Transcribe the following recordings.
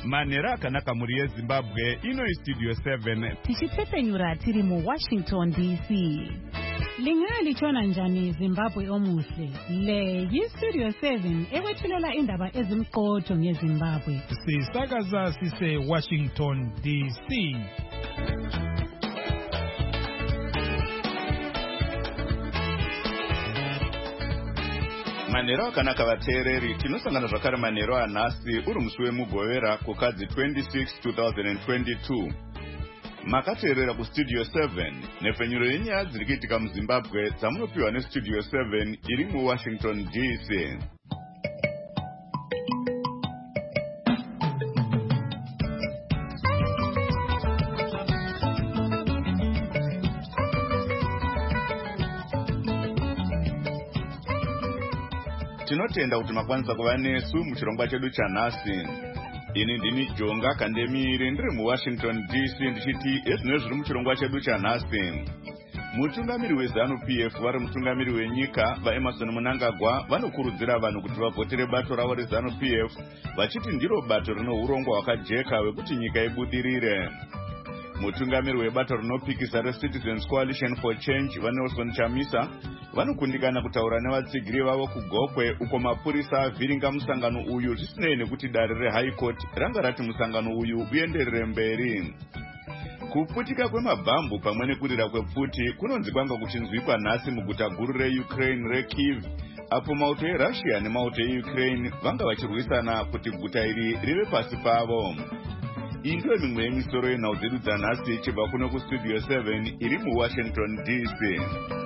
Manera akanaka muri yeZimbabwe ino iStudio 7 tichipfepenyura tiri muWashington DC. Lingalichona njani Zimbabwe omuhle? Le yiStudio 7 ekwethulela indaba ezimqotho ngeZimbabwe. Sisakaza sise Washington DC. Manero akanaka vateereri, tinosangana zvakare manero anhasi uri musi wemugovera kukadzi 26 2022. Makateerera kuStudio 7 nepfenyuro yenyaya dziri kuitika muZimbabwe dzamunopiwa neStudio 7 iri muWashington DC. Tinotenda kuti makwanisa kuva nesu muchirongwa chedu chanhasi. Ini ndini Jonga Kandemiri ndiri muWashington DC ndichiti ezvino zviri muchirongwa chedu chanhasi. Mutungamiri weZANU-PF vari mutungamiri wenyika vaEmerson Mnangagwa vanokurudzira vanhu kuti vavhotere bato ravo reZANU-PF vachiti ndiro bato rino urongwa hwakajeka hwekuti nyika ibudirire. Mutungamiri webato rinopikisa reCitizens Coalition for Change vaNelson Chamisa vanokundikana kutaura nevatsigiri vavo kuGokwe uko mapurisa avhiringa musangano uyu zvisinei nekuti dare reHigh Court ranga rati musangano uyu uenderere mberi. Kuputika kwemabhambu pamwe nekurira kwepfuti kunonzi kwanga kuchinzwikwa nhasi muguta guru reUkraine reKyiv, apo mauto eRussia nemauto eUkraine vanga vachirwisana kuti guta iri rive pasi pavo. Iyi ndiyo mimwe yemisoro yenhau dzedu dzanhasi chibva kuno kuStudio 7 iri muWashington DC.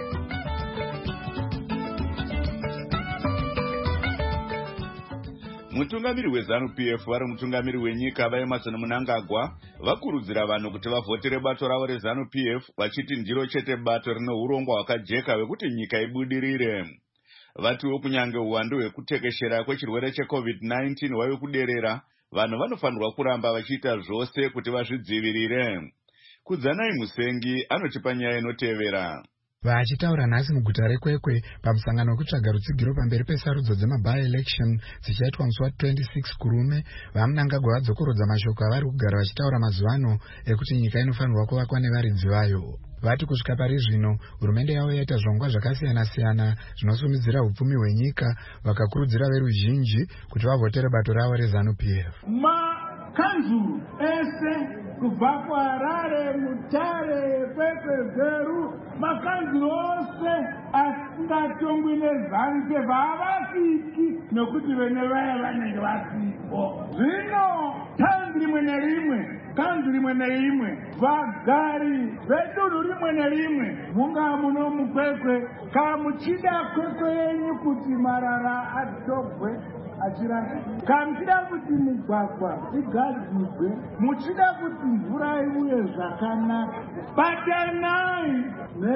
Mutungamiri weZANU-PF vari mutungamiri wenyika vaEmerson Mnangagwa vakurudzira vanhu kuti vavhotere bato ravo reZANU-PF vachiti ndiro chete bato rino urongwa hwakajeka hwekuti nyika ibudirire. Vatiwo kunyange uwandu hwekutekeshera kwechirwere cheCovid-19 hwave kuderera, vanhu vanofanirwa kuramba vachiita zvose kuti vazvidzivirire. Kudzanai Musengi anotipa nyaya inotevera. Vachitaura nhasi muguta reKwekwe pamusangano wekutsvaga rutsigiro pamberi pesarudzo dzema-by-election dzichaitwa musi wa26 kurume, vaMnangagwa vadzokorodza mashoko avari kugara vachitaura mazuvano ekuti nyika inofanirwa kuvakwa nevaridzi vayo. Vati kusvika pari zvino hurumende yavo yaita zvirongwa zvakasiyana-siyana zvinosimudzira hupfumi hwenyika, vakakurudzira veruzhinji kuti vavhotere bato ravo reZANU-PF. Makanzuru ese kubva kuHarare, Mutare, Kwekwe, Bheru, makanzuru ose asingatongwi neZANU-PF havasviki nokuti vene vaya vanenge vasipo. Zvino tanzi rimwe nerimwe, kanzuru rimwe nerimwe, vagari vedunhu rimwe nerimwe, mungaa muno muKwekwe, kamuchida Kwekwe yenyu kuti marara adhogwe achirasa, kamuchida kuti migwagwa igadzirwe, muchida kuti mvura iuye zvakanaka, batanai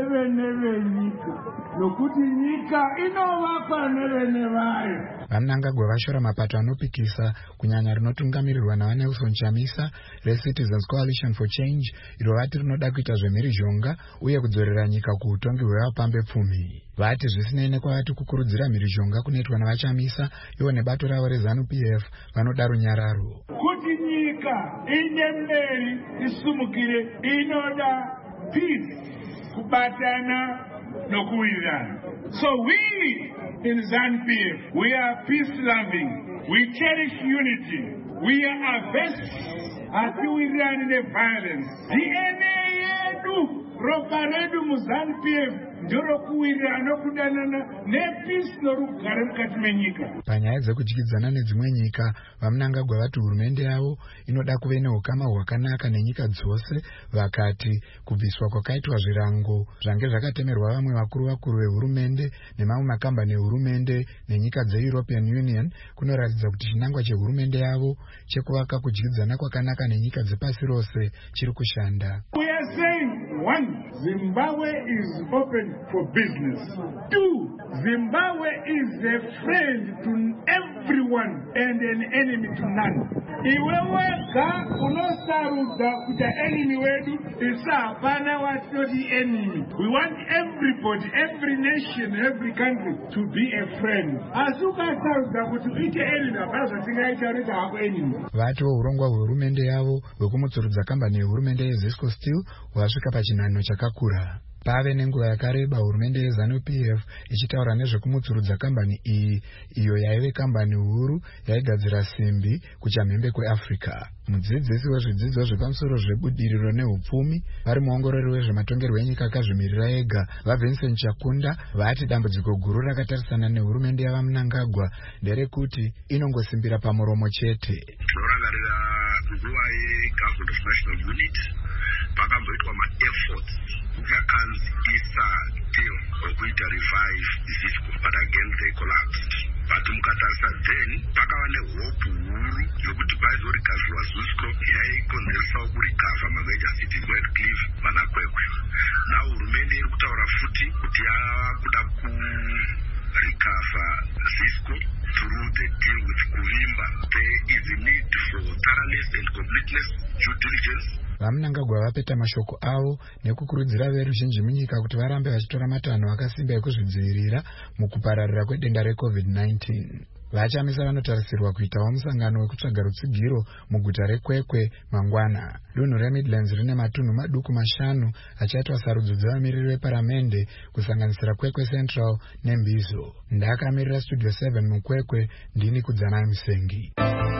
nevenyika nokuti nyika inovakwa nevene vayo. VaMnangagwa vashora mapato anopikisa kunyanya rinotungamirirwa navaNelson Chamisa reCitizens Coalition for Change, iro vati rinoda kuita zvemhirizhonga uye kudzorera nyika kuutongi hwevapambe pfumi. Vati zvisinei nekwavati kukurudzira mhirizhonga kunoitwa navaChamisa, ivo nebato ravo reZANU-PF vanoda runyararo. Kuti nyika inde mberi isumukire inoda peace, kubatana nokuwirirana. So we in ZANU-PF, we are peace-loving, we cherish unity, we are averse hatiwirirani neviolence. DNA yedu, ropa redu muZANU-PF ndorokuwirirana nokudanana nepeace norugare mukati menyika. Panyaya dzekudyidzana nedzimwe nyika, vaMnangagwa vati hurumende yavo inoda kuve neukama hwakanaka nenyika dzose, vakati kubviswa kwakaitwa zvirango zvange zvakatemerwa vamwe vakuru vehurumende nemamwe makambani ehurumende nenyika dzeEuropean Union kunoratidza kuti chinangwa chehurumende yavo chekuvaka kudyidzana kwakanaka nenyika dzepasi rose chiri kushanda. We are saying, 1, Zimbabwe is open for business. 2, Zimbabwe is a friend to every everyone and an enemy to none. Iwe wega unosaruda kuti enemy wedu isapana watoti enemy. We want everybody, every nation, every country to be a friend. Asukasaruda kuti uite enemy apazo tingaita rita hako enemy. Vati urongwa hurumende yavo hwekumutsurudza kambani yehurumende yeZesco Steel hwasvika pachinhanho chakakura. Pave nenguva yakareba hurumende yeZanu-PF ichitaura nezvekumutsurudza kambani iyi, iyo yaive kambani huru yaigadzira simbi kuchamhembe kweAfrica. Mudzidzisi wezvidzidzo zvepamusoro zvebudiriro nehupfumi vari muongorori wezvematongerwo enyika akazvimirira ega vaVincent Chakunda vati dambudziko guru rakatarisana nehurumende yavaMnangagwa nderekuti inongosimbira pamuromo chete. Tinorangarira nguva yeGovernment of National Unity pakamboitwa ma-efforts yakanzi isa deal wekuita revive Zesco, but again they collapsed. But mukatarisa then pakava nehope huru yokuti paizorikavhiwa Zesco yaikonzeresa kurikavha major cities Redcliffe naKwekwe. Now hurumende iri kutaura futi kuti yakuda kurikavha Zesco through the deal with kuvimba. There is a need for thoroughness and completeness due diligence. VaMnangagwa vapeta mashoko avo nekukurudzira veruzhinji munyika kuti varambe vachitora matanho akasimba ekuzvidzivirira mukupararira kwedenda reCovid-19. Vachamisa vanotarisirwa kuitawo musangano wekutsvaga rutsigiro muguta reKwekwe mangwana. Dunhu reMidlands rine matunhu maduku 5 achaitwa sarudzo dzavamiriri veparamende kusanganisira Kwekwe Central neMbizo. Ndakamirira Studio 7 muKwekwe, ndini Kudzanai Musengi.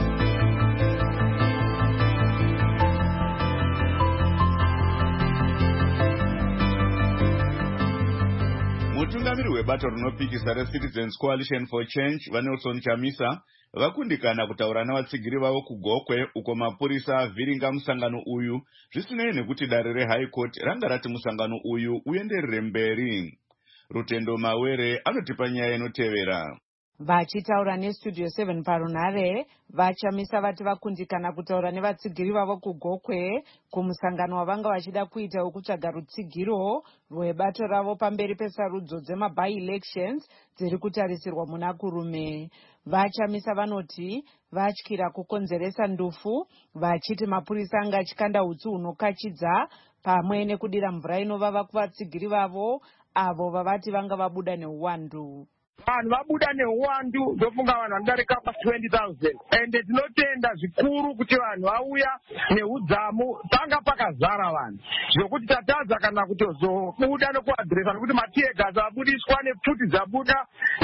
Mutungamiri webato rinopikisa reCitizens Coalition for Change vaNelson Chamisa vakundikana kutaura navatsigiri vavo kuGokwe uko mapurisa avhiringa musangano uyu zvisinei nekuti dare reHigh Court ranga rati musangano uyu uenderere mberi. Rutendo Mawere anotipa nyaya inotevera. Vachitaura neStudio 7 parunhare, vaChamisa vati vakundikana kutaura nevatsigiri vavo kuGokwe kumusangano wavanga vachida kuita wekutsvaga rutsigiro rwebato ravo pamberi pesarudzo dzema-by-elections dziri kutarisirwa muna kurume. VaChamisa vanoti vatyira kukonzeresa ndufu, vachiti mapurisa anga achikanda hutsi hunokachidza pamwe nekudira mvura inovava kuvatsigiri vavo avo vavati vanga vabuda neuwandu. Vanhu vabuda neuwandu ndofunga vanhu vanodarika pa20,000 ende tinotenda zvikuru kuti vanhu vauya neudzamu panga pakazara vanhu zvokuti tatadza kana kutozobuda nekuadhiresa nokuti matiegas abudiswa nepfuti dzabuda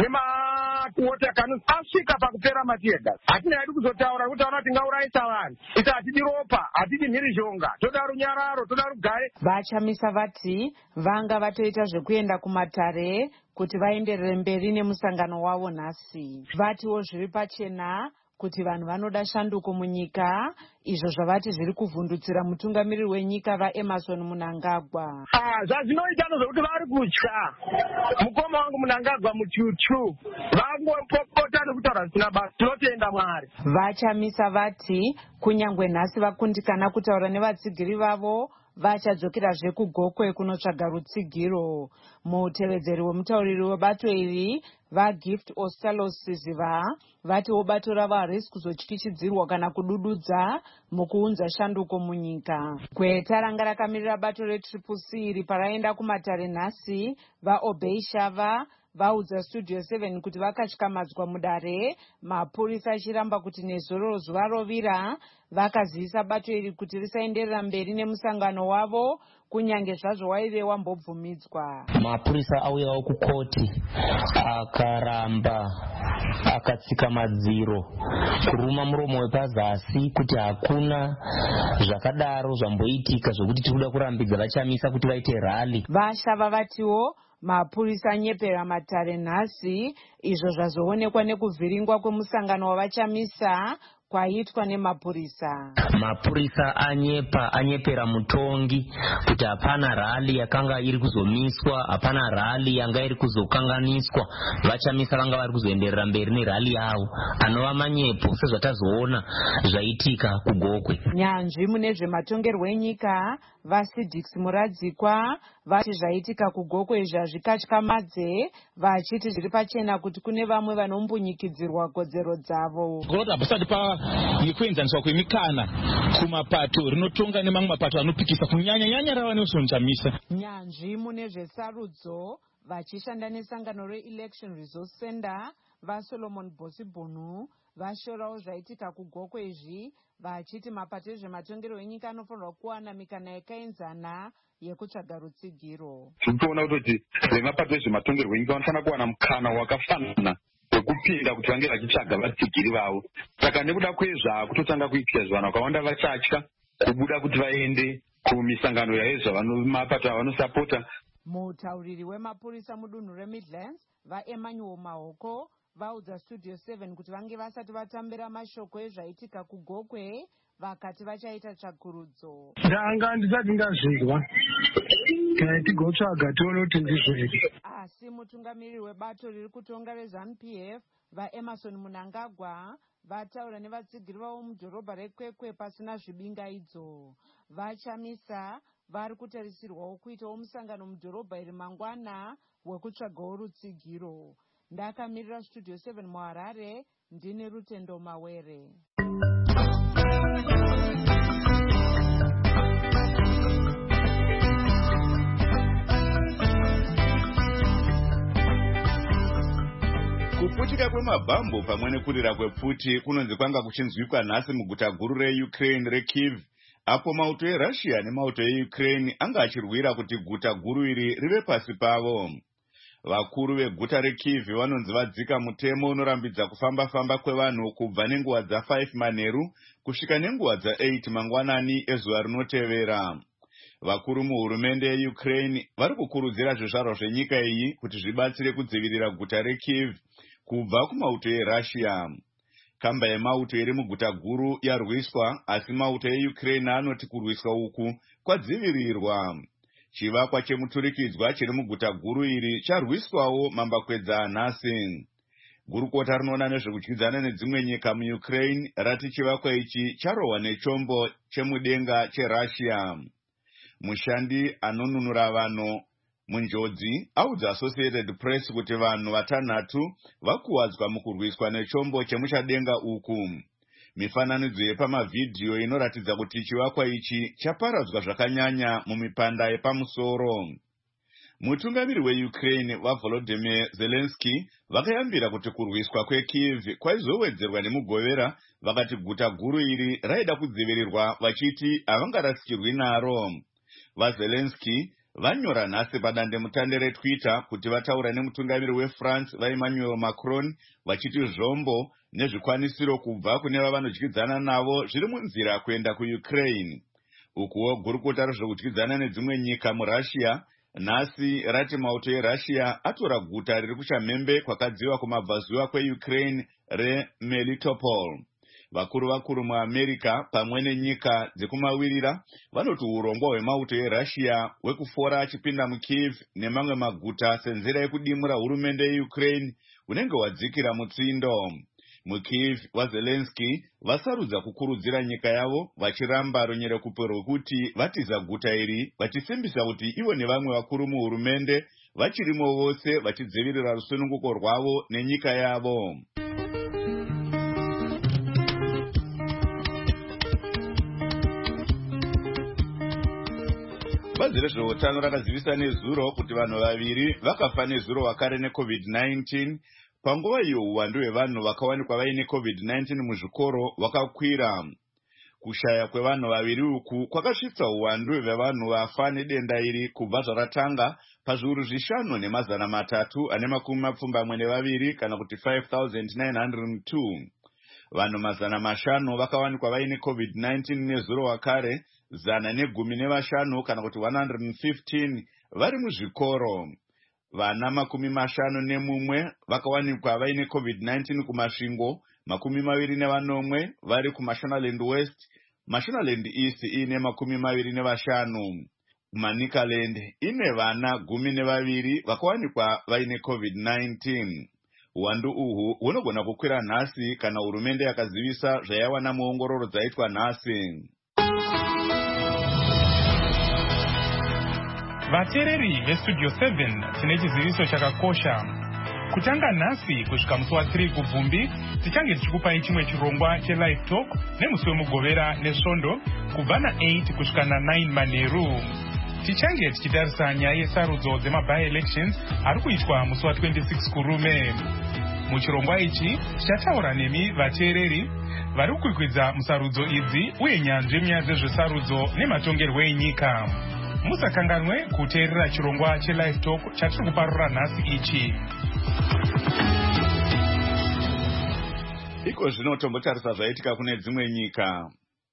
nemawater cannons asvika pakupera matiegas. Hatina hedu kuzotaura kuti taura tingaurayisa vanhu iti hatidi ropa, hatidi mhirizhonga, toda runyararo, toda rugare. VaChamisa vati vanga vatoita zvekuenda kumatare kuti vaenderere mberi nemusangano wavo nhasi. Vatiwo zviri pachena kuti vanhu vanoda shanduko munyika, izvo zvavati zviri kuvhundutsira mutungamiriri wenyika vaEmmerson Mnangagwa. Zvazvinoita nozvokuti vari kutya mukoma wangu Mnangagwa muchuchu vangopopota nekutaura zvisina basa. Tinotenda Mwari. VaChamisa vati kunyangwe nhasi vakundikana kutaura nevatsigiri vavo vachadzokerazve kuGokwe kunotsvaga rutsigiro. Mutevedzeri wemutauriri webato iri vaGift Ostalos Siziva vatiwo bato ravo harisi kuzotyishidzirwa kana kudududza mukuunza shanduko munyika. Gweta ranga rakamirira bato reCCC iri paraenda kumatare nhasi vaObey Shava vaudza Studio 7 kuti vakatyamadzwa mudare, mapurisa achiramba kuti nezororo zuva rovira vakazivisa bato iri kuti risaenderera mberi nemusangano wavo kunyange zvazvo waive wambobvumidzwa. Mapurisa auyawo kukoti akaramba akatsika madziro kuruma muromo wepazasi kuti hakuna zvakadaro zvamboitika zvokuti tirikuda kurambidza VaChamisa kuti vaite rally. Vashava vatiwo mapurisa anyepera matare nhasi, izvo zvazoonekwa nekuvhiringwa kwemusangano wavaChamisa kwaitwa nemapurisa. Mapurisa anyepera mutongi kuti hapana rali yakanga iri kuzomiswa, hapana rali yanga iri kuzokanganiswa, vachamisa vanga vari kuzoenderera mberi nerali yavo, anova manyepo sezvatazoona zvaitika kuGokwe. Nyanzvi mune zvematongerwo enyika vaSidix Muradzikwa vati zvaitika kuGokwe izvi hazvikatyamadze, vachiti zviri pachena kuti kune vamwe vanombunyikidzirwa kodzero dzavo. Gorota pasati kuenzaniswa kwemikana kumapato rinotonga nemamwe mapato anopikisa kunyanya rava neusonjamisa. Nyanzvi mune zvesarudzo vachishanda nesangano reElection Resource Center vaSolomon Bosibhunu vashorawo zvaitika kuGokwe izvi, vachiti mapato ezvematongerwo enyika anofanirwa kuwana mikana yakaenzana yekutsvaga rutsigiro. Tinoona kuti vemapato ezvematongerwo enyika vanofanira kuwana mukana wakafanana wekupinda kuti vange vachitsvaga vatsigiri vavo. Saka nekuda kwezvakutotanga kuitika zvanhu vakawanda vachatya kubuda kuti vaende kumisangano yezvamapato avanosapota. Mutauriri wemapurisa mudunhu reMidlands vaEmmanuel Mahoko vaudza Studio 7 kuti vange vasati vatambira mashoko ezvaitika kuGokwe, vakati vachaita tsvakurudzo. Ndanga ndisati ndazvirwa kana tigotsvaga tione kuti ndizviri. Asi mutungamiriri webato riri kutonga reZANU-PF vaEmerson Munangagwa vataura nevatsigiri vavo mudhorobha reKwekwe pasina zvibingaidzo. Vachamisa vari kutarisirwawo kuitawo musangano mudhorobha iri mangwana wekutsvagawo rutsigiro. Ndakamirira Studio 7 muHarare, ndine Rutendo Mawere. Kuputika kwemabhambo pamwe nekurira kwepfuti kunonzi kwanga kuchinzwikwa nhasi muguta guru reUkraine reKyiv, apo mauto eRussia nemauto eUkraine anga achirwira kuti guta guru iri rive pasi pavo. Vakuru veguta reKyiv vanonzi vadzika mutemo unorambidza kufamba-famba kwevanhu kubva nenguva dza5 manheru kusvika nenguva dza8 mangwanani ezuva rinotevera. Vakuru muhurumende yeUkraine vari kukurudzira zvizvarwa zvenyika iyi kuti zvibatsire kudzivirira guta reKyiv kubva kumauto eRussia. Kamba yemauto iri muguta guru yarwiswa, asi mauto eUkraine anoti kurwiswa uku kwadzivirirwa. Chivakwa chemuturikidzwa chiri muguta guru iri charwiswawo mambakwedza anhasi. Gurukota rinoona nezvekudyidzana nedzimwe nyika muUkraine rati chivakwa ichi charohwa nechombo chemudenga cheRussia. Mushandi anonunura vanhu munjodzi audza Associated Press kuti vanhu vatanhatu vakuwadzwa mukurwiswa nechombo chemuchadenga uku. Mifananidzo yepamavhidhiyo inoratidza kuti chivakwa ichi chaparadzwa zvakanyanya mumipanda yepamusoro. Mutungamiri weUkraine vaVolodymyr Zelensky vakayambira kuti kurwiswa kweKyiv kwaizowedzerwa nemugovera, vakati guta guru iri raida kudzivirirwa vachiti havangarasikirwi naro. VaZelensky vanyora nhasi padandemutande reTwitter kuti vataura nemutungamiri weFrance vaEmmanuel Macron vachiti zvombo nezvikwanisiro kubva kune vavanodyidzana navo zviri munzira kuenda kuUkraine. Ukuwo gurukota rezvekudyidzana nedzimwe nyika muRussia nhasi rati mauto eRussia atora guta riri kuchamhembe kwakadziva kumabvazuva kweUkraine reMelitopol. Vakuru muAmerica pamwe nenyika dzekumawirira vanoti urongwa hwemauto eRussia hwekufora achipinda muKyiv nemamwe maguta senzira yekudimura hurumende yeUkraine unenge wadzikira mutsindo. MuKyiv vaZelensky vasarudza kukurudzira nyika yavo vachiramba runyerekupe rwekuti vatiza guta iri, vachisimbisa kuti ivo nevamwe vakuru muhurumende vachirimo vose vachidzivirira rusununguko rwavo nenyika yavo. Bazi rezveutano rakazivisa nezuro kuti vanhu vaviri vakafa nezuro vakare neCovid-19. Panguva iyo uwandu hwevanhu vakawanikwa vaine COVID-19 muzvikoro vakakwira. Kushaya kwevanhu vaviri uku kwakasvitsa uwandu hwevanhu vafa nedenda iri kubva zvaratanga pazviuru 5,342 kana kuti 5,902. Vanhu 500 vakawanikwa vaine COVID-19 nezuro wakare, 115 kana kuti 115 vari muzvikoro. Vana 51 vakawanikwa vaine COVID-19 kumasvingo, 21 vari kuMashonaland West, Mashonaland East ine 25. Manicaland ine vana 12 vakawanikwa vaine COVID-19. Uwandu uhu hunogona kukwira nhasi kana hurumende yakazivisa zvayawana muongororo dzaitwa nhasi. Vateereri vestudio 7 tine chiziviso chakakosha. Kutanga nhasi kusvika musi wa3 kubvumbi tichange tichikupai chimwe chirongwa chelive talk nemusi wemugovera nesvondo kubva na8 kusvika na9 manheru. Tichange tichitarisa nyaya yesarudzo dzemabi-elections ari kuitwa musi wa26 kurume. Muchirongwa ichi tichataura nemi vateereri vari kukwikwidza musarudzo idzi uye nyanzvi munyaya dzezvesarudzo nematongerwo enyika. Musakanganwe kuteerera chirongwa chelive talk chatiri kuparura nhasi ichi. Iko zvino tombotarisa zvaitika kune dzimwe nyika.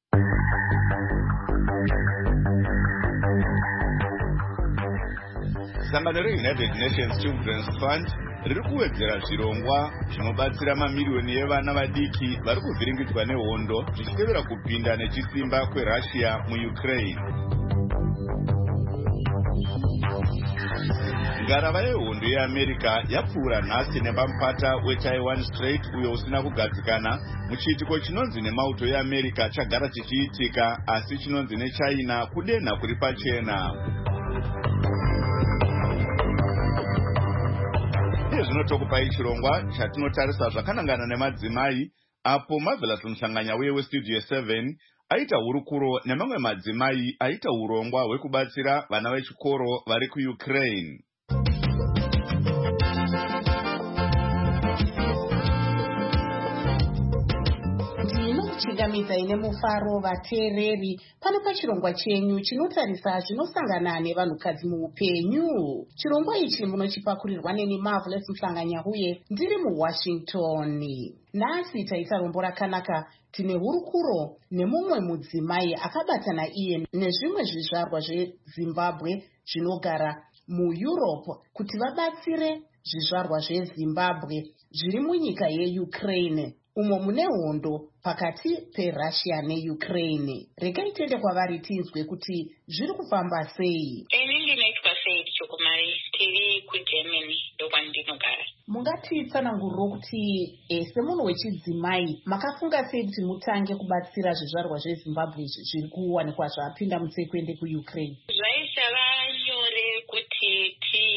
Sangano reUnited Nations Children's Fund riri kuwedzera zvirongwa zvinobatsira mamiliyoni evana vadiki vari kuvhiringidzwa nehondo zvichitevera kupinda nechisimba kweRussia muUkraine. Ngarava yehondo yeAmerica yapfuura nhasi nepamupata weTaiwan Strait uyo usina kugadzikana muchiitiko chinonzi nemauto yeAmerica chagara chichiitika asi chinonzi neChina kudenha kuri pachena. Zvinotokupai chirongwa chatinotarisa zvakanangana nemadzimai apo Marvelous Mushanganya weStudio 7 aita hurukuro nemamwe madzimai aita urongwa hwekubatsira vana vechikoro vari kuUkraine. Chingamidza ine mufaro vateereri pano pachirongwa chenyu chinotarisa zvinosangana nevanhukadzi muupenyu. Chirongwa ichi munochipakurirwa neni Marvelous Mushanganya uye ndiri muWashington. Nhasi taita rombo rakanaka. Tine hurukuro nemumwe mudzimai akabatana iye nezvimwe zvizvarwa zveZimbabwe zvinogara muEurope kuti vabatsire zvizvarwa zveZimbabwe zviri munyika yeUkraine umo mune hondo pakati peRussia neUkraine. Regai tiende kwavari tinzwe kuti zviri kufamba sei. Inini ndinoitwa Faith Chokumari, tiri kuGermany ndokwandinogara. Mungatitsananguriro kuti semunhu wechidzimai makafunga sei kuti mutange kubatsira zvizvarwa zveZimbabwe zviri kuwanikwa zvapinda mutsekuende kuUkraine? Zvaisava nyore kuti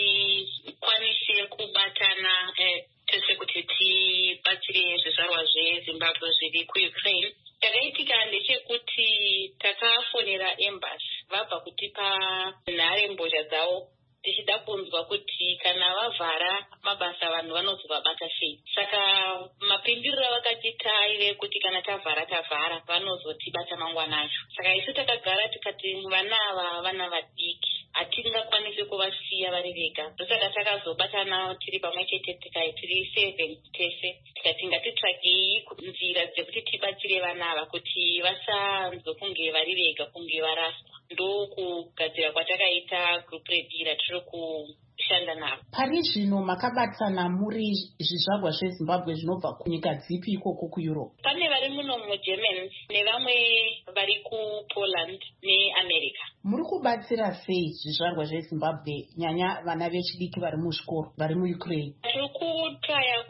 tikwanise kubatana tese kuti tibatsire zvizvarwa zveZimbabwe zviri kuUkraine. Chakaitika ndechekuti takafonera embassy vabva kutipa nharembozha dzavo tichida kunzwa kuti kana vavhara mabasa vanhu vanozovabata sei. Saka mapinduriro avakatita aive kuti kana tavhara vanozotibata mangwana acho. Saka isu takagara tikati vana ava vana vadiki hatingakwanisi kuvasiya vari vega. Ndosaka takazobatana tiri pamwe chete tiri 7 tese tikati ngatitsvagei nzira dzekuti tibatsire vana ava kuti vasanzokunge vari vega kunge varaswa. Ndokugadzira kwatakaita group redu ratiri kushanda navo. Pari zvino makabatana muri zvizvarwa zveZimbabwe zvinobva kunyika dzipi ikoko kuEurope? Pane vari muno muGermany nevamwe vari kuPoland neAmerica. Muri kubatsira sei zvizvarwa zveZimbabwe nyanya vana vechidiki vari muzvikoro vari muUkraine? Tiri kutraya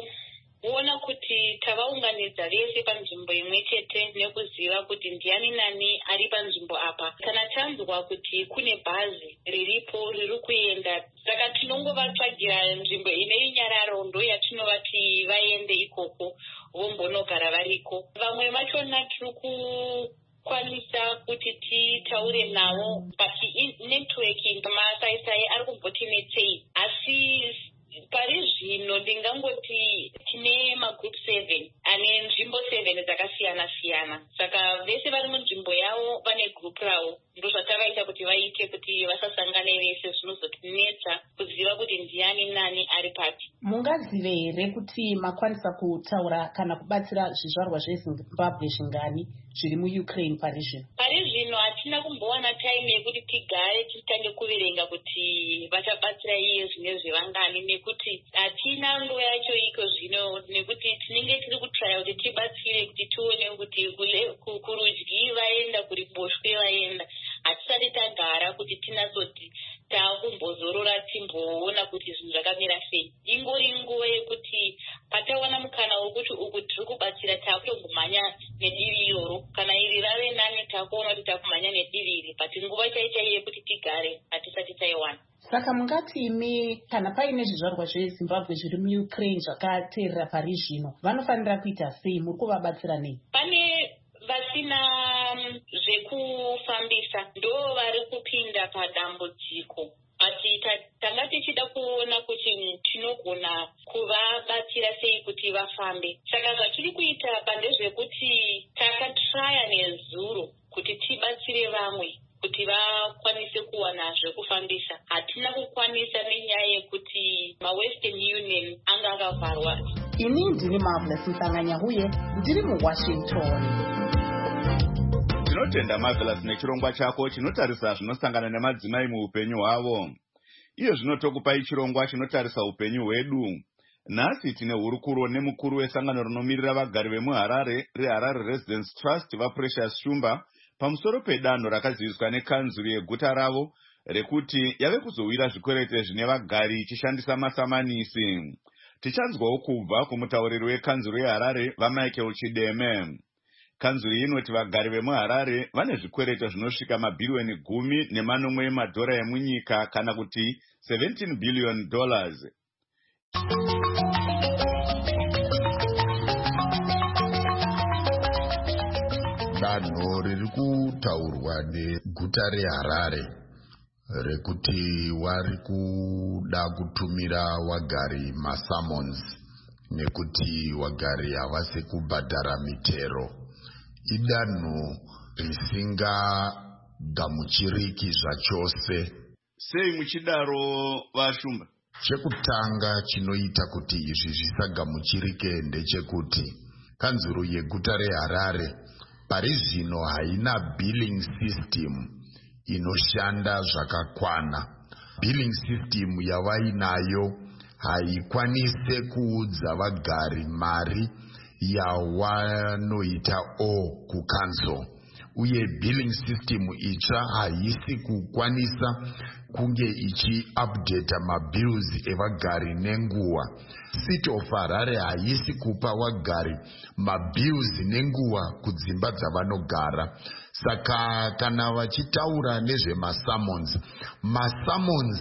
kuona kuti tavaunganidza vese panzvimbo imwe chete nekuziva kuti ndiani nani ari panzvimbo apa. Kana tanzwa kuti kune bhazi riripo riri kuenda, saka tinongovatsvagira nzvimbo ine inyararo ndoyatinovati vaende ikoko vombonogara variko. Vamwe vachona tiri kukwanisa kuti titaure navo pachinetworking masaisai ari kumbotinetsei, asi pari zvino ndingangoti tine magroup 7 ane nzvimbo 7 dzakasiyana siyana. Saka vese vari munzvimbo yavo vane group ravo. Ndozvatavaita kuti vaite kuti vasasangane vese zvinozotinetsa kuziva kuti ndiani nani ari papi. mungazive here kuti makwanisa kutaura kana kubatsira zvizvarwa zvezimbabwe zvingani zviri muukraine pari zvino? Pari zvino hatina kumbowana time yekuti tigare titange kuverenga kuti vachabatsira iye zvine zvevangani, nekuti hatina nguva yacho iko zvino, nekuti tinenge tiri kutraya kuti tibatsire kuti tione kuti kurudyi vaenda, kuriboshwe vaenda. Hatisati tagara kuti tinatsoti takumbozorora timboona kuti zvinhu zvakamira sei. Ingori nguva yekuti patawana mukana wekuti uku tiri kubatsira takutongomhanya nedivi iroro, kana iri rave nani takuona kuti takumhanya nedivi iri, but nguva chaichaiyo yekuti tigare hatisati taiwana. Saka mungatimi kana paine zvizvarwa zvezimbabwe zviri muukraine zvakateerera pari zvino vanofanira kuita sei? muri kuvabatsira nei? Pane vasina zvekufambisa ndo vari kupinda padambudziko, asi tanga tichida kuona kuti tinogona kuvabatsira sei kuti vafambe. Saka zvatiri kuita pandezvekuti takatraya nezuro kuti tibatsire vamwe kuti vakwanise kuwana zvekufambisa. Hatina kukwanisa nenyaya yekuti maWestern Union anga akavharwa. Ini ndini Marvelous Msanganyahuye, ndiri muWashington. Tinotenda Marvelous nechirongwa chako chinotarisa zvinosangana nemadzimai muupenyu hwavo. Iyo zvinotokupai chirongwa chinotarisa upenyu hwedu. Nhasi tine hurukuro nemukuru wesangano rinomirira vagari vemuHarare reHarare Residence Trust vaPrecious Shumba pamusoro pedanho rakaziviswa nekanzuru yeguta ravo rekuti yave kuzowira zvikwerete zvine vagari ichishandisa masamanisi. Tichanzwawo kubva kumutauriri wekanzuru yeHarare vaMichael Chideme. Kanzuru inoti vagari vemuHarare vane zvikwerete zvinosvika mabhirioni 10 emadhora emunyika kana kuti $17 billion. Danho riri kutaurwa neguta reHarare rekuti wari kuda kutumira wagari masamons nekuti wagari havasi kubhadhara mitero. Idanho risingagamuchiriki zvachose. Sei muchidaro Vashumba? Chekutanga chinoita kuti izvi zvisagamuchirike ndechekuti kanzuru yeguta reHarare pari zvino haina billing system inoshanda zvakakwana. Billing system yavainayo haikwanise kuudza vagari mari yawanoita kucancel, uye billing system itsva haisi kukwanisa kunge ichi-update mabills evagari nenguva. City of Harare haisi kupa vagari mabills nenguva kudzimba dzavanogara. Saka kana vachitaura nezvemasamons, masamons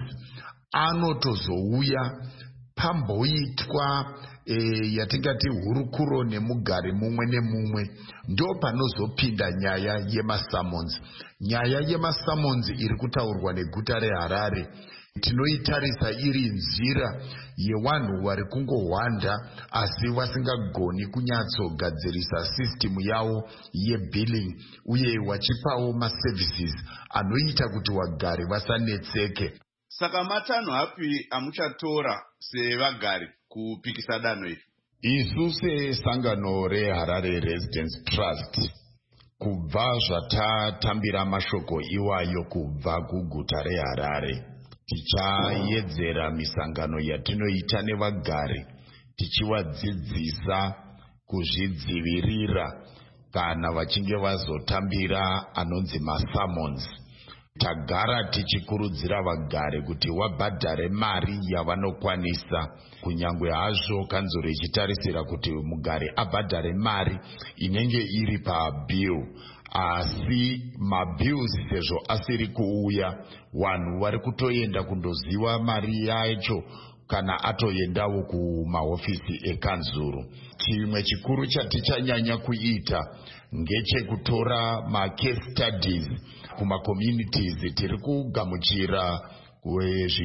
anotozouya pamboitwa yatingati hurukuro nemugari mumwe nemumwe, ndo panozopinda nyaya yemasamons. Nyaya yemasamons iri kutaurwa neguta reHarare tinoitarisa iri nzira yevanhu vari kungohwanda asi vasingagoni kunyatsogadzirisa system yavo yebilling uye wachipawo maservices anoita kuti wagari vasanetseke. Saka matanho api amuchatora sevagari kupikisa danho iri? Isu sesangano reHarare Residence Trust, kubva zvatatambira mashoko iwayo kubva kuguta reHarare, tichaedzera misangano yatinoita nevagari tichivadzidzisa kuzvidzivirira kana vachinge vazotambira anonzi masamons. Tagara tichikurudzira vagari kuti wabhadhare mari yavanokwanisa, kunyangwe hazvo kanzuro ichitarisira kuti mugari abhadhare mari inenge iri pabill. Asi mabills sezvo asiri kuuya, vanhu vari kutoenda kundoziva mari yacho kana atoendawo kumahofisi ekanzuro. Chimwe chikuru chatichanyanya kuita ngechekutora macase studies kumacommunities. Tiri kugamuchira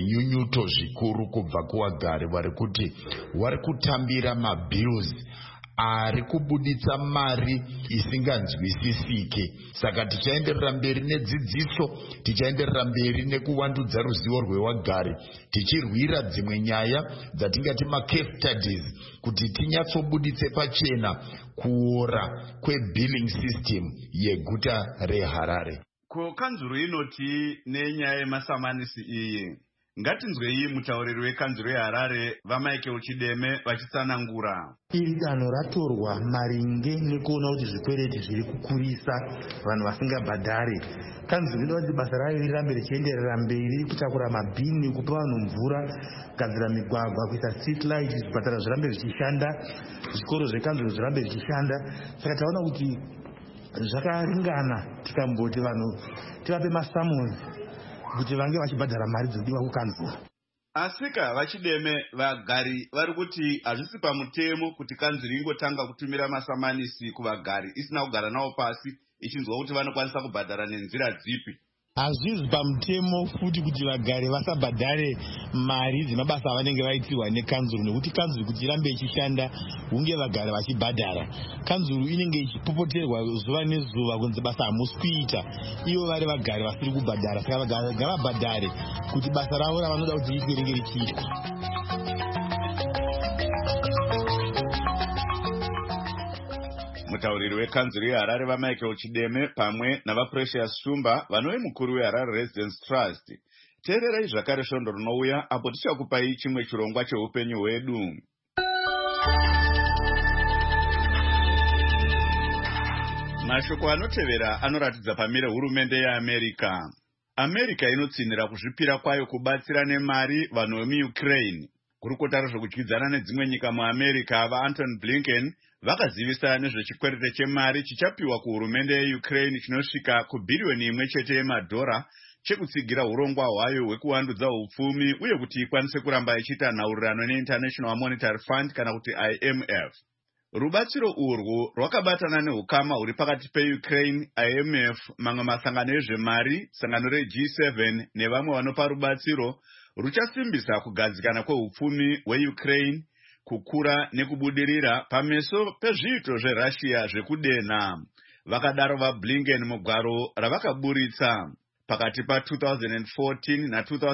zvinyunyuto zvikuru kubva kuvagari vari kuti vari kutambira mabills ari kubuditsa mari isinganzwisisike. Saka tichaenderera mberi nedzidziso, tichaenderera mberi nekuvandudza ruzivo rwewagari, tichirwira dzimwe nyaya dzatingati macase studies kuti tinyatsobuditse pachena kuora kwebilling system yeguta reHarare. Ko kanzuro inoti nenyaya yemasamanisi iyi, ngatinzwei mutauriri wekanzuro yeHarare vaMichael Chideme vachitsanangura. Iri danho ratorwa maringe nekuona kuti zvikwereti zviri kukurisa vanhu vasingabhadhare. Kanzuro inoda kuti basa rayo rirambe richienderera mberi, kutakura mabhini, kupa vanhu mvura, kugadzira migwagwa, kuisa street light, zvipatara zvirambe zvichishanda, zvikoro zvekanzuro zvirambe zvichishanda. Saka taona kuti zvakaringana tikamboti vanhu tivape masamusi kuti vange vachibhadhara mari dzinodiwa kukanzuro. Asika vachideme vagari vari kuti hazvisi pamutemo kuti kanzuro ingotanga kutumira masamanisi kuvagari isina kugara navo pasi ichinzwa kuti vanokwanisa kubhadhara nenzira dzipi. Hazvisi pamutemo futi kuti vagari vasabhadhare mari dzemabasa avanenge vaitirwa nekanzuro, nekuti kanzuro kuti irambe ichishanda hunge vagari vachibhadhara. Kanzuro inenge ichipopoterwa zuva nezuva kunzi basa hamusi kuita, ivo vari vagari vasiri kubhadhara. Saka vagari ngavabhadhare kuti basa ravo ravanoda kuti riitwe ringe richiitwa. Mutauriri wekanzuro yeHarare vaMichael Chideme pamwe navaPrecious Shumba vanove mukuru weHarare Residence Trust. Teererai zvakare svondo rinouya apo tichakupai chimwe chirongwa cheupenyu hwedu. Mashoko anotevera anoratidza pamire hurumende yeAmerica. America inotsinhira kuzvipira kwayo kubatsira nemari vanhu vemuUkraine. Kurukota zvekudyidzana nedzimwe nyika muAmerica vaAnthony Blinken vakazivisa nezvechikwerete chemari chichapiwa kuhurumende yeUkraine chinosvika kubhiriyoni 1 yemadhora chekutsigira urongwa hwayo hwekuvandudza upfumi uye kuti ikwanise kuramba ichiita nhaurirano neInternational Monetary Fund kana kuti IMF. Rubatsiro urwu rwakabatana neukama huri pakati peUkraine, IMF, mamwe masangano ezvemari, sangano reG7 nevamwe vanopa rubatsiro ruchasimbisa kugadzikana kweupfumi hweUkraine, kukura nekubudirira pameso pezviito zveRussia zvekudenha. Vakadaro vaBlinken mugwaro ravakaburitsa. Pakati pa2014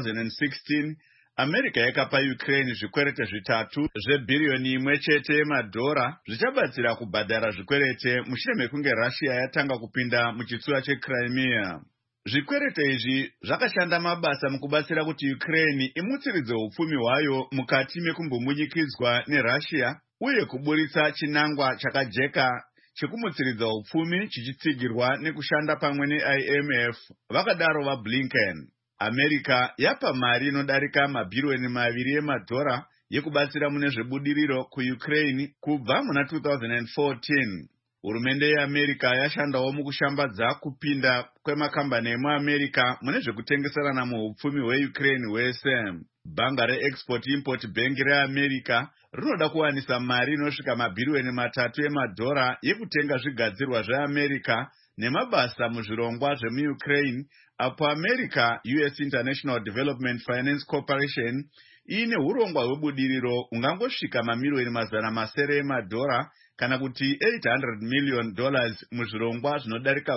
na2016, America yakapa Ukraine zvikwerete zvitatu zvebhiriyoni 1 yemadhora zvichabatsira kubhadhara zvikwerete mushure mekunge Russia yatanga kupinda muchitsuwa cheCrimea. Zvikwerete izvi zvakashanda mabasa mukubatsira kuti Ukraine imutsiridze upfumi hwayo mukati mekumbomunyikidzwa neRussia uye kuburitsa chinangwa chakajeka chekumutsiridza upfumi chichitsigirwa nekushanda pamwe neIMF. Vakadaro vaBlinken. America yapa mari inodarika mabhiriyoni 2 yemadhora yekubatsira mune zvebudiriro kuUkraine kubva muna 2014. Hurumende yeAmerica yashandawo mukushambadza kupinda kwemakambani emuAmerica mune zvekutengeserana muupfumi hweUkraine hwese. Bhanga reExport-Import Bank reAmerica rinoda kuwanisa mari inosvika mabhiriyoni 3 yemadhora yekutenga zvigadzirwa zveAmerica nemabasa muzvirongwa zvemuUkraine, apo America US International Development Finance Corporation ine hurongwa hwebudiriro ungangosvika mamiliyoni 700 yemadhora kana kuti $800 million muzvirongwa zvinodarika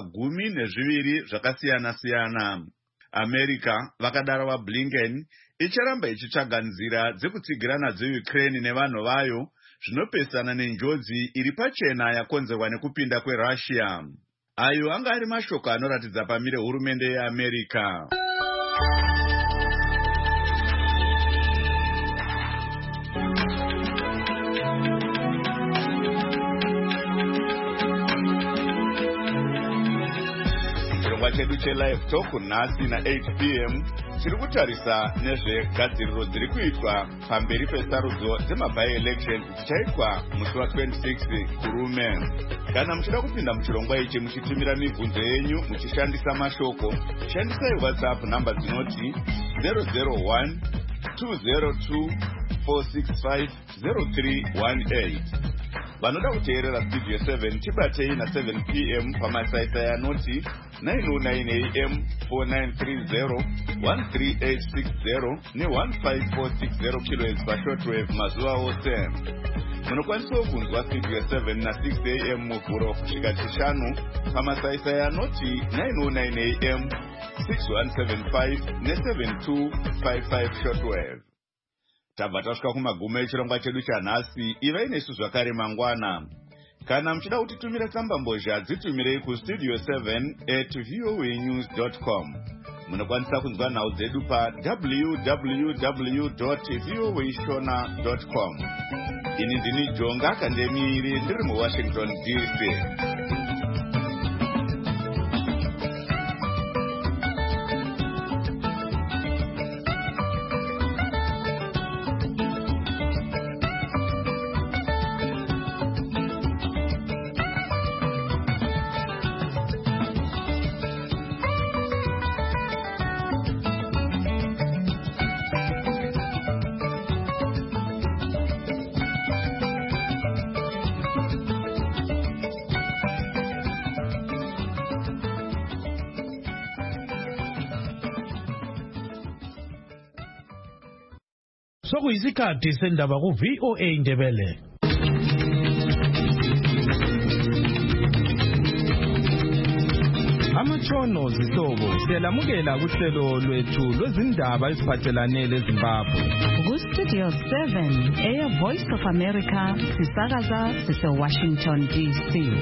12 zvakasiyana-siyana. America, vakadaro vaBlinken, icharamba ichitsvaga nzira dzekutsigira nadzo Ukraine nevanhu vayo zvinopesana nenjodzi iri pachena yakonzerwa nekupinda kweRussia. Ayo anga ari mashoko anoratidza pamire hurumende yeAmerica. Chirongwa chedu chelive talk nhasi na8 p.m. chiri kutarisa nezvegadziriro dziri kuitwa pamberi pesarudzo dzemaby-election dzichaitwa musi wa26 kurume. Kana muchida kupinda muchirongwa ichi muchitumira mibvunzo yenyu muchishandisa mashoko, shandisai WhatsApp namba dzinoti 001 202 465 0318. Vanoda kuteerera Studio 7 tibatei na7 p.m. pamasaisai anoti 909 AM 4930 13860 ne 15460 kHz pashortwave mazuva ose. munokwanisa kunzwa Studio 7 na 6 AM muguro kusvika chishanu, pamasaisai anoti 909 AM, 6175 ne7255 shortwave. Tabva tasvika kumagumo echirongwa chedu chanhasi. Ivai nesu zvakare mangwana. Kana muchida kutitumira tsambambozha, dzitumirei kustudio 7@voanews.com. Munokwanisa kunzwa nhau dzedu pa www.voashona.com. Ini ndini Jonga Kandemiri, ndiri muWashington DC. Sokuyisikhathi sendaba ku VOA Indebele. Amatshono zihlobo siyalamukela kuhlelo lwethu lwezindaba eziphathelane leZimbabwe. Ku Studio 7 Air Voice of America sisakaza sise-Washington DC.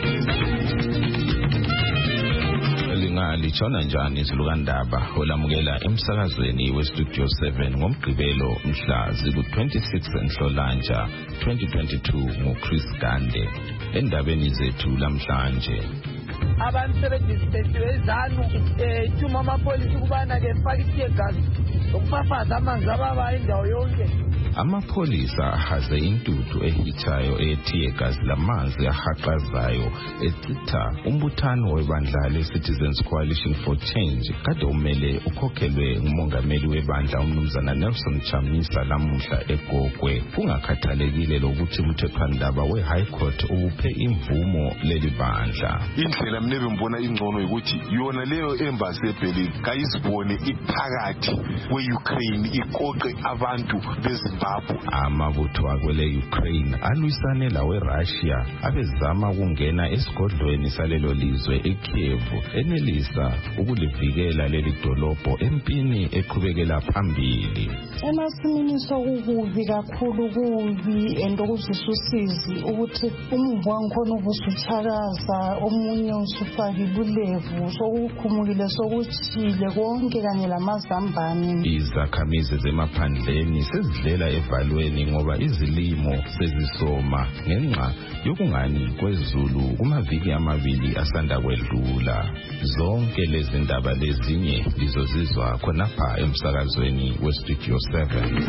Litshona njani izilukandaba olamukela emsakazweni weStudio 7 ngomgqibelo mhla ziku-26 Nhlolanja 2022 nguChris Gande. Endabeni zethu lamhlanje, abantu sebedisipesiwe izanu ituma amapolisi ukubana ke fake itegazi ukufafaza amanzi ababa indawo yonke. Amapholisa ahaze intuthu ehitshayo ethi igazi lamanzi ahaqazayo ecitha umbuthano webandla le-Citizens Coalition for Change kade umele ukhokhelwe ngumongameli webandla umnumzana Nelson Chamisa lamuhla eGogwe, kungakhathalekile lokuthi umthethwandaba we-High Court ubuphe imvumo leli bandla. Indlela mina bengibona ingcono ukuthi yona leyo embassy eBerlin kayizibone iphakathi kwe-Ukraine iqoqe abantu beZimbabwe. Amabutho akwele Ukraine alwisane lawe Russia abezama ukungena esigodlweni salelo lizwe eKiev enelisa ukulivikela leli dolobho empini eqhubekela phambili. Emasimini sokukubi kakhulu kubi endokuzisusizi ukuthi umva wangikhona ubusuthakaza omunye usufakile ulevu sokukhumukile sokuchile konke kanye lamazambane. Izakhamizi zemaphandleni sezidlela evalweni ngoba izilimo sezisoma ngenxa yokungani kwezulu kumaviki amabili asanda kwedlula. Zonke lezi ndaba lezinye lizozizwa khonapha emsakazweni weStudio 7.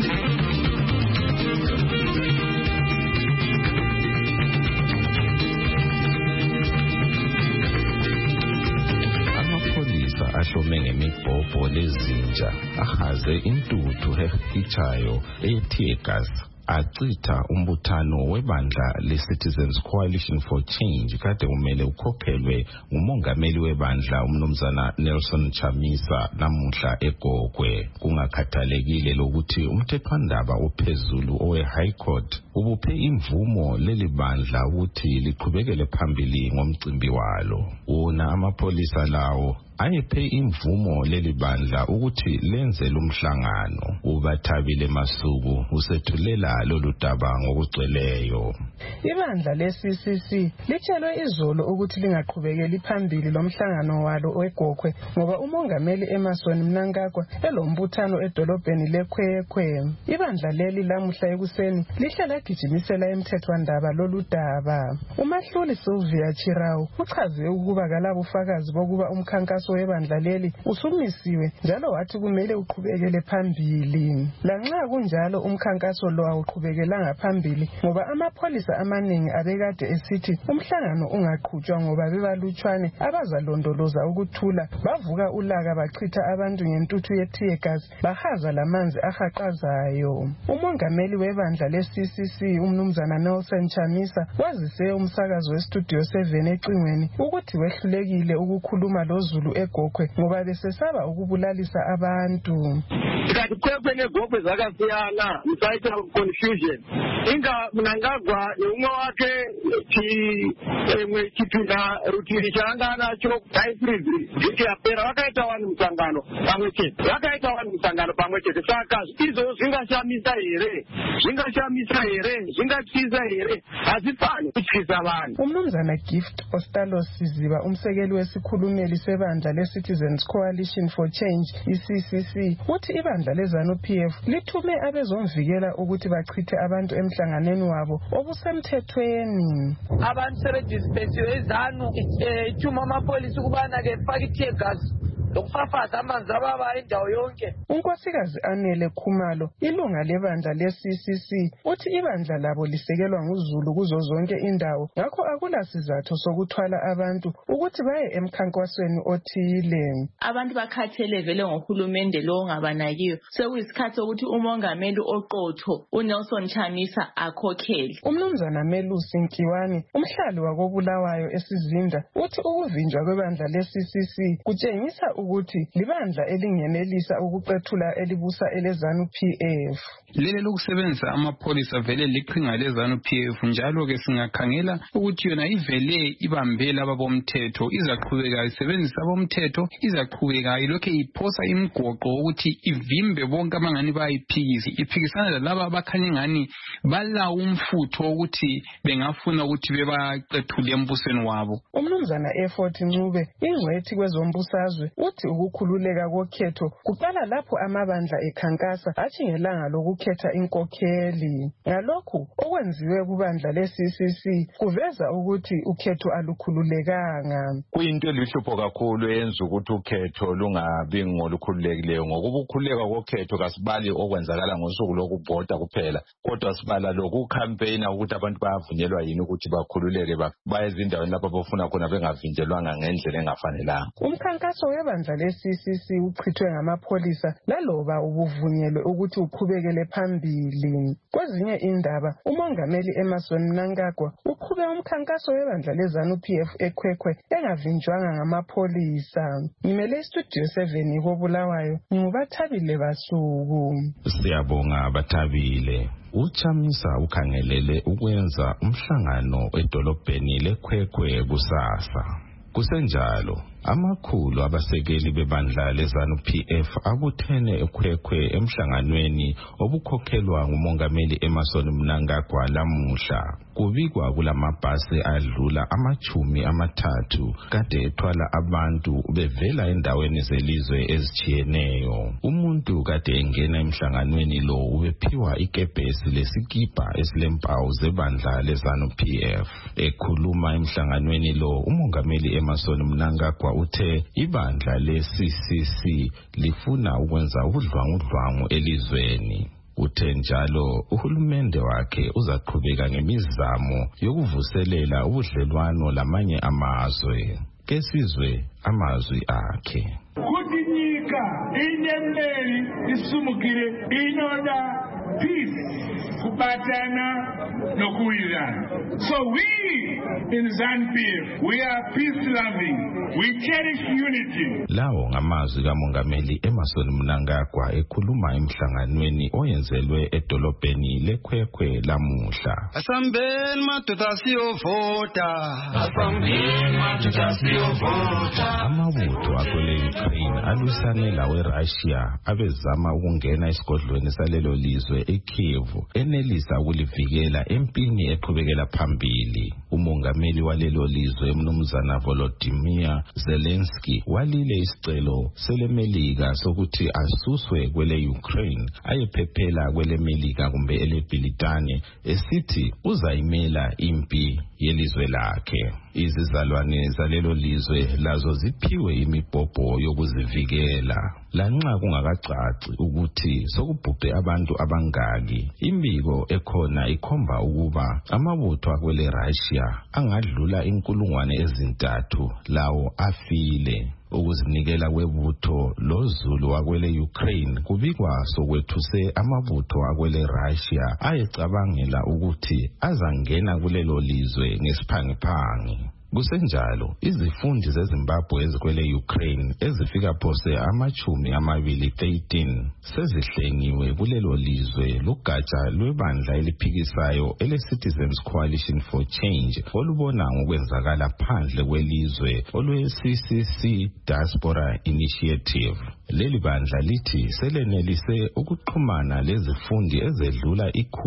Ahlome ngemibhobho lezinja ahaze intuthu ehitshayo ethi igazi acitha umbuthano webandla le-Citizens Coalition for Change kade umele ukhokhelwe ngumongameli webandla umnumzana Nelson Chamisa namuhla eGogwe, kungakhathalekile lokuthi umthethwandaba ophezulu owe-High Court ubuphe imvumo leli bandla ukuthi liqhubekele phambili ngomcimbi walo. Wona amapholisa lawo ayephe imvumo leli bandla ukuthi lenze lumhlangano. Ubathabile Masuku usethulela lolu daba ngokugcweleyo. Ibandla le-CCC litshelwe izolo ukuthi lingaqhubekeli phambili lomhlangano walo weGogwe ngoba umongameli Emmerson Mnangagwa elombuthano edolobheni leKwekwwe. Ibandla leli lamuhla ekuseni lihle lagijimisela emthethwandaba lolu daba. Umahluli Sylvia Chirau uchaze ukuba kalabufakazi bokuba umkhankaso webandla leli usumisiwe njalo wathi kumele uqhubekele phambili. Lanxa kunjalo umkhankaso lo awuqhubekelanga phambili ngoba amapholisa amaningi abekade esithi umhlangano ungaqhutshwa ngoba bebalutshwane abazalondoloza ukuthula bavuka ulaka bachitha abantu ngentuthu ye-tear gas bahaza lamanzi ahaqazayo. Umongameli webandla le-CCC umnumzana Nelson Chamisa wazise umsakazo weStudio 7 ecingweni ukuthi wehlulekile ukukhuluma loZulu eGokwe ngoba besesaba ukubulalisa abantu. Kanti Kwekwe neGokwe zakasiyana msaita confusion. Inga Mnangagwa umwe wake chipinda rutiri changa nacho daifrizi kuti yapera vakaita wani musangano pamwe chete saka izvo zvingashamisa here zvingatyisa here hazifani kutyisa vanhu. Umnumzana Gift Ostalos Siziba umsekeli wesikhulumeli sebandla le-Citizens Coalition for Change i-CCC uthi ibandla leZANU-PF lithume abezomvikela ukuthi bachithe abantu emhlanganweni wabo obusemthethweni. Abantu sebedispesiwe iZANU ithuma amapolisi ukubana-ke fake i-tear gas lokufafaza amanzi ababa indawo yonke. Unkosikazi Anele Khumalo ilunga lebandla le-CCC uthi ibandla labo lisekelwa nguZulu kuzo zonke indawo ngakho akulasizathu sokuthwala abantu ukuthi baye emkhankasweni othile. Abantu bakhathele vele ngohulumende lo ongabanakiyo sekuyisikhathi sokuthi umongameli oqotho uNelson Chamisa akhokhele. Umnumzana Melusi Nkiwani umhlali wakobulawayo esizinda uthi ukuvinjwa kwebandla le-CCC kutshengisa ukuthi libandla elingenelisa ukuqethula elibusa eleZANU-PF. Leli lokusebenzisa amapolisa vele liqhinga leZANU-PF njalo ke singakhangela ukuthi yona ivele ibambela ababomthetho izaqhubeka isebenzisa abomthetho izaqhubeka ilokho iphosa imigoqo ukuthi ivimbe bonke abangani iphikisana lalaba abakhanya ngani balawo umfutho ukuthi bengafuna ukuthi bebaqethule embusweni wabo. Umnumzana Effort Ncube ingcwethi kwezombusazwe uthi ukukhululeka kokhetho kuqala lapho amabandla ekhankasa athi ngelanga lokukhetha inkokheli. Ngalokhu okwenziwe kubandla le-CCC kuveza ukuthi ukhetho alukhululekanga. Kuyinto elihlupho kakhulu eyenza ukuthi ukhetho lungabi ngolukhululekileyo ngokuba ukukhululeka kokhetho kasibali okwenzakala ngosuku lokuvota kuphela kodwa sibala lokucampaigna ukuthi abantu bayavunyelwa yini ukuthi bakhululeke baye ezindaweni lapho bafuna khona bengavinjelwanga ngendlela engafanelanga. Umkhankaso webandla le-CCC uchithwe ngamapholisa laloba ubuvunyelwe ukuthi uqhubekele phambili. Kwezinye indaba umongameli Emmerson Mnangagwa uqhube umkhankaso webandla leZANU-PF eKwekwe engavinjwanga ngamapholisa. Ngimele istudio 7 kobulawayo nguBathabile Basuku. Siyabonga Bathabile. Uchamisa ukhangelele ukwenza umhlangano edolobheni leKwekwe kusasa. Kusenjalo amakhulu abasekeli bebandla leZANU-PF abuthene eKwekwe emhlanganweni obukhokhelwa ngumongameli Emmerson Mnangagwa lamuhla. Kubikwa kulamabhasi adlula 30 kade ethwala abantu bevela endaweni zelizwe ezijiyeneyo. Umuntu kade engena emhlanganweni lo ubephiwa ikebhesi lesikipa esilempawu zebandla leZANU-PF. Ekhuluma emhlanganweni lo umongameli Emmerson Mnangagwa uthe ibandla le-CCC lifuna ukwenza ubudlwangudlwangu elizweni. Uthe njalo uhulumende wakhe uzaqhubeka ngemizamo yokuvuselela ubudlelwano lamanye amazwe. Kesizwe amazwi akhe. Kuti nyika inemberi isumukire inoda peace kubatana nokuwirana. So we in ZANU-PF, we are peace loving. We cherish unity. Lawo ngamazwi kamongameli Emmerson Mnangagwa ekhuluma emhlanganweni oyenzelwe edolobheni leKwekwe lamuhla. Asambeni madoda siyovota. Amabutho akwele Ukraine alwisane lawe Russia abezama ukungena esigodlweni salelo lizwe eKiev enelisa ukulivikela empini eqhubekela phambili. Umongameli walelo lizwe umnumzana Volodymyr Zelensky walile isicelo selemelika sokuthi asuswe kwele Ukraine ayephephela kwele Melika kumbe eleBritane esithi uzayimela impi yelizwe lakhe. Izizalwane zalelo lizwe lazo ziphiwe imibhobho yokuzivikela. Lanxa kungakacaci ukuthi sokubhubhe abantu abangaki, imbiko ekhona ikhomba ukuba amabutho akwele Russia angadlula 3,000 lawo afile. Ukuzinikela kwebutho loZulu wakwele Ukraine kubikwa sokwethuse amabutho akwele Russia ayecabangela ukuthi azangena kulelo lizwe ngesiphangiphangi. Kusenjalo, izifundi zeZimbabwe ezikwele Ukraine ezifika phose 2013 sezihlengiwe kulelo lizwe lugatsha lwebandla eliphikisayo ele-Citizens Coalition for Change olubona ngokwenzakala phandle kwelizwe olwe-CCC Diaspora Initiative. Leli bandla lithi selenelise ukuxhumana lezifundi ezedlula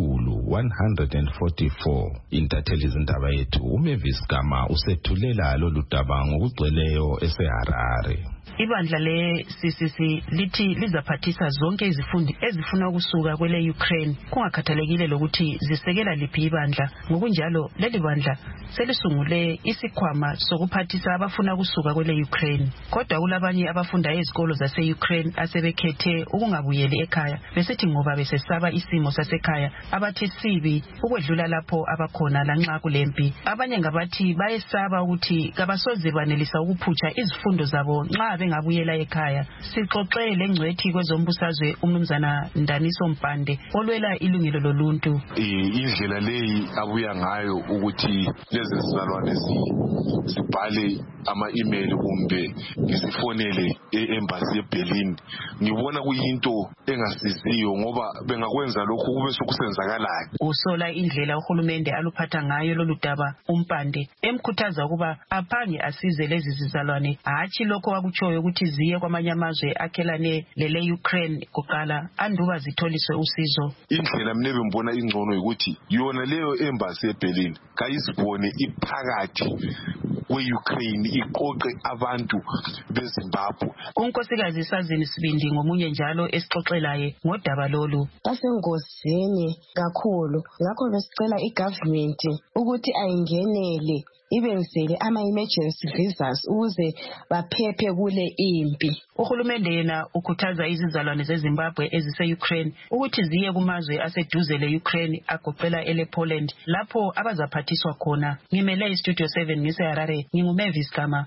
144. Intatheli zindaba yethu uMavis Gama usethulela lolu daba ngokugcweleyo eseHarare. Ibandla le-CCC lithi lizaphathisa zonke izifundi ezifuna ukusuka kwele Ukraine kungakhathalekile lokuthi zisekela liphi ibandla. Ngokunjalo leli bandla selisungule isikhwama sokuphathisa abafuna ukusuka kwele Ukraine. Kodwa kulabanye abafunda ezikolo zase-Ukraine asebekhethe ukungabuyeli ekhaya besithi ngoba besesaba isimo sasekhaya abathi sibi ukwedlula lapho abakhona lanxa kulempi. Abanye ngabathi bayesaba ukuthi kabasoze banelisa ukuphutsha izifundo zabo nxa bengabuyela ekhaya. Sixoxele ngcwethi kwezombusazwe umnumzana Ndaniso Mpande olwela ilungelo loluntu. Indlela leyi abuya ngayo ukuthi lezi zizalwane zibhale ama-email kumbe ngizifonele e-embassy eBerlin, ngibona kuyinto engasiziyo ngoba bengakwenza lokhu kube sokusenzakalayo. Usola indlela uhulumende aluphatha ngayo lolu daba uMpande emkhuthaza ukuba aphange asize lezi zizalwane, hatshi lokho wakutshoyo ukuthi ziye kwamanye amazwe akhelane lele Ukraine kuqala anduba zitholiswe usizo. Indlela mina bengibona ingcono ukuthi yona leyo embassy eBerlin kayizibone iphakathi kwe-Ukraine iqoqe abantu beZimbabwe. Unkosikazi Sazini Sibindi ngomunye njalo esixoxelaye ngodaba lolu. Basengozini kakhulu ngakho besicela igovernment ukuthi ayingenele ibenzele ama-emergency visas ukuze baphephe kule impi. Uhulumende yena ukhuthaza izizalwane zeZimbabwe ezise-Ukraine ukuthi ziye kumazwe aseduze le-Ukraine agoqela ele-Poland lapho abazaphathiswa khona. Ngimele iStudio 7 ngiseHarare, nginguMavis Gama.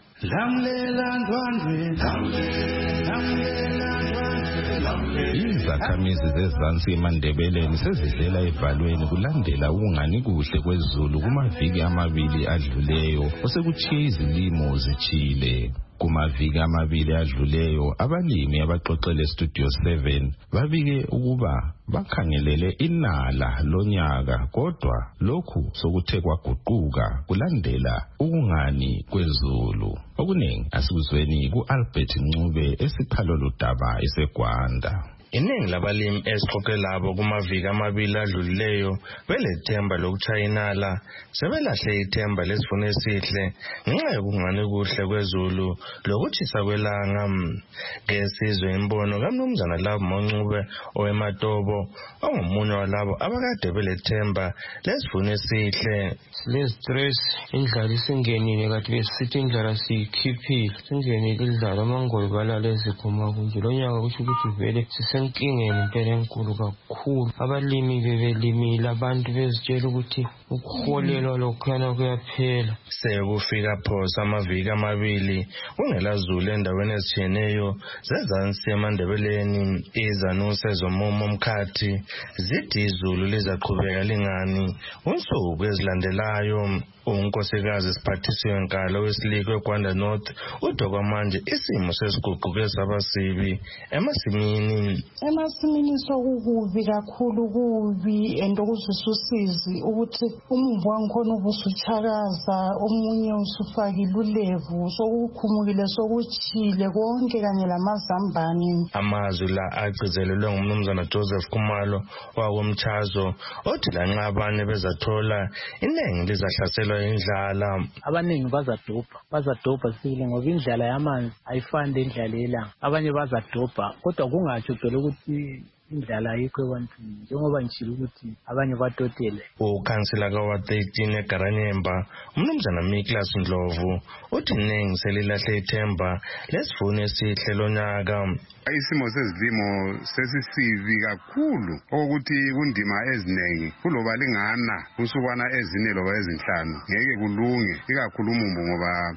Izakhamizi zezansi eMandebeleni sezidlela evalweni kulandela ukungani kuhle kwezulu kumaviki amabili adluleyo osekuchiye izilimo zichile. Kumaviki amabili adluleyo abalimi abaxoxele Studio 7 babike ukuba bakhangelele inala lonyaka kodwa lokhu sokuthe kwaguquka kulandela ukungani kwezulu. Okuningi asikuzweni ku-Albert Ncube esiphalo ludaba eseGwanda. Iningi labalimi esixoxe labo kumaviki amabili adlulileyo belethemba lokuchayinala sebelahle ithemba lesivuno esihle ngenxa yokungani kuhle kwezulu lokutshisa kwelanga. Ngesizwe imbono kaMnumzana Labo Moncube owematobo ongomunye walabo abakade belethemba lesivuno esihle. Sinestress, indlala isingenile kade besithi indlala siyikhiphile, singenile indlala amangolo balala eziphuma kunje. Lo nyaka kusho ukuthi vele senkingeni impela enkulu kakhulu. Abalimi bebelimile abantu bezitshela ukuthi ukuholelwa lokhana kuyaphela. Sekufika phosa amaviki amabili kungelazulu endaweni ezitshiyeneyo zezansi eMandebeleni. Izanuse zomumo omkhathi zithi izulu lizaqhubeka lingani unsuku ezilandelayo. Unkosikazi Siphathisiwe Nkalo wesilikwe eGwanda North udokwa manje isimo sesiguquke sabasibi emasimini. Emasimini sokukubi kakhulu kubi endokuzwisusizi ukuthi umumbu wangikhona ubusuchakaza omunye usufakile ulevu sokukhumukile sokuchile konke kanye lamazambane. Amazwi la agcizelelwe ngumnumzana Joseph Khumalo wakomchazo othi lanxa abanye bezathola inengi lizahlaselwa indlala. Abaningi bazadobha sibili ngoba indlala yamanzi ayifani lendlala yelanga. Abanye bazadobha kodwa kungatsho phela ukuthi indlala ayikho ebantwini njengoba ngishilo ukuthi abanye batotele. Ukhansila kaWard 13 eGaranyemba umnumzana Miklas Ndlovu uthi inengi selilahle ithemba lesivuno esihle lonyaka. Isimo sezilimo sesisibi kakhulu ukuthi kundima ezinengi kuloba lingana kusukwana ezine loba ezinhlanu ngeke kulunge ikakhulu umumbu ngoba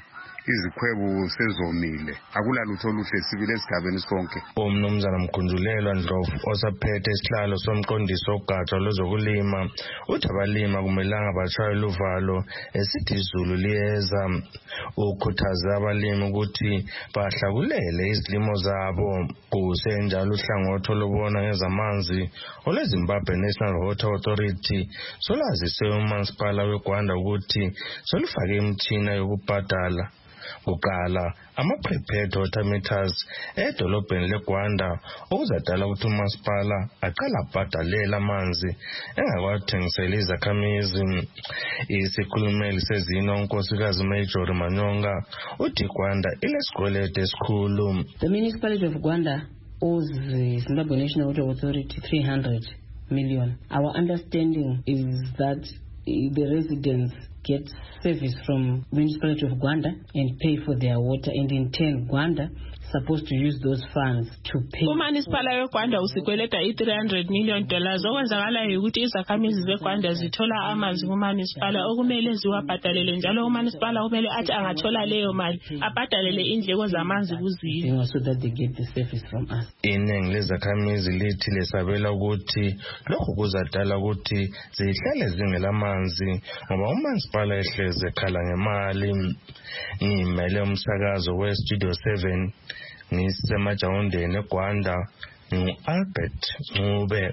izikhwebu sezomile akulalutho oluhle sibile esigabeni sonke. Umnumzana Mkhundulelwa Ndlovu osaphethe isihlalo somqondiso ogatsha lwezokulima uthi abalima kumelanga batshayele uvalo esithi izulu liyeza. Ukhuthaza abalimi ukuthi bahlakulele izilimo zabo. Kusenjalo uhlangothi olubona ngezamanzi olweZimbabwe National Water Authority solazise umasipala weGwanda ukuthi solufake imitshina yokubhadala. Kuqala ama-prepared water meters edolobheni leGwanda okuzadala ukuthi umasipala aqala abhadalela amanzi engakwathengisela izakhamizi. Isikhulumeli sezino unkosikazi Major Manyonga uthi Gwanda ilesikwelede esikhulu. The municipality of Gwanda owes the Zimbabwe National Water Authority 300 million. Our understanding is that the residents get service from municipality of Gwanda and pay for their water, and in turn Gwanda supposed to use those funds to pay. Umunisipala weGwanda usikweleta $300 million okwenzakala ukuthi izakhamizi zeGwanda zithola amanzi kumanisipala okumele ziwabhadalele njalo umanisipala kumele athi angathola leyo mali abhadalele indleko zamanzi kuziyo so that they get the service from us. Iningi lezakhamizi lithi lesabela ukuthi lokho kuzadala ukuthi zihlale zingelamanzi ngoba umanisipala ehleze ekhala ngemali. Ngimele umsakazo weStudio 7 ngisemajawundeni eGwanda ngu-Albert Ncube.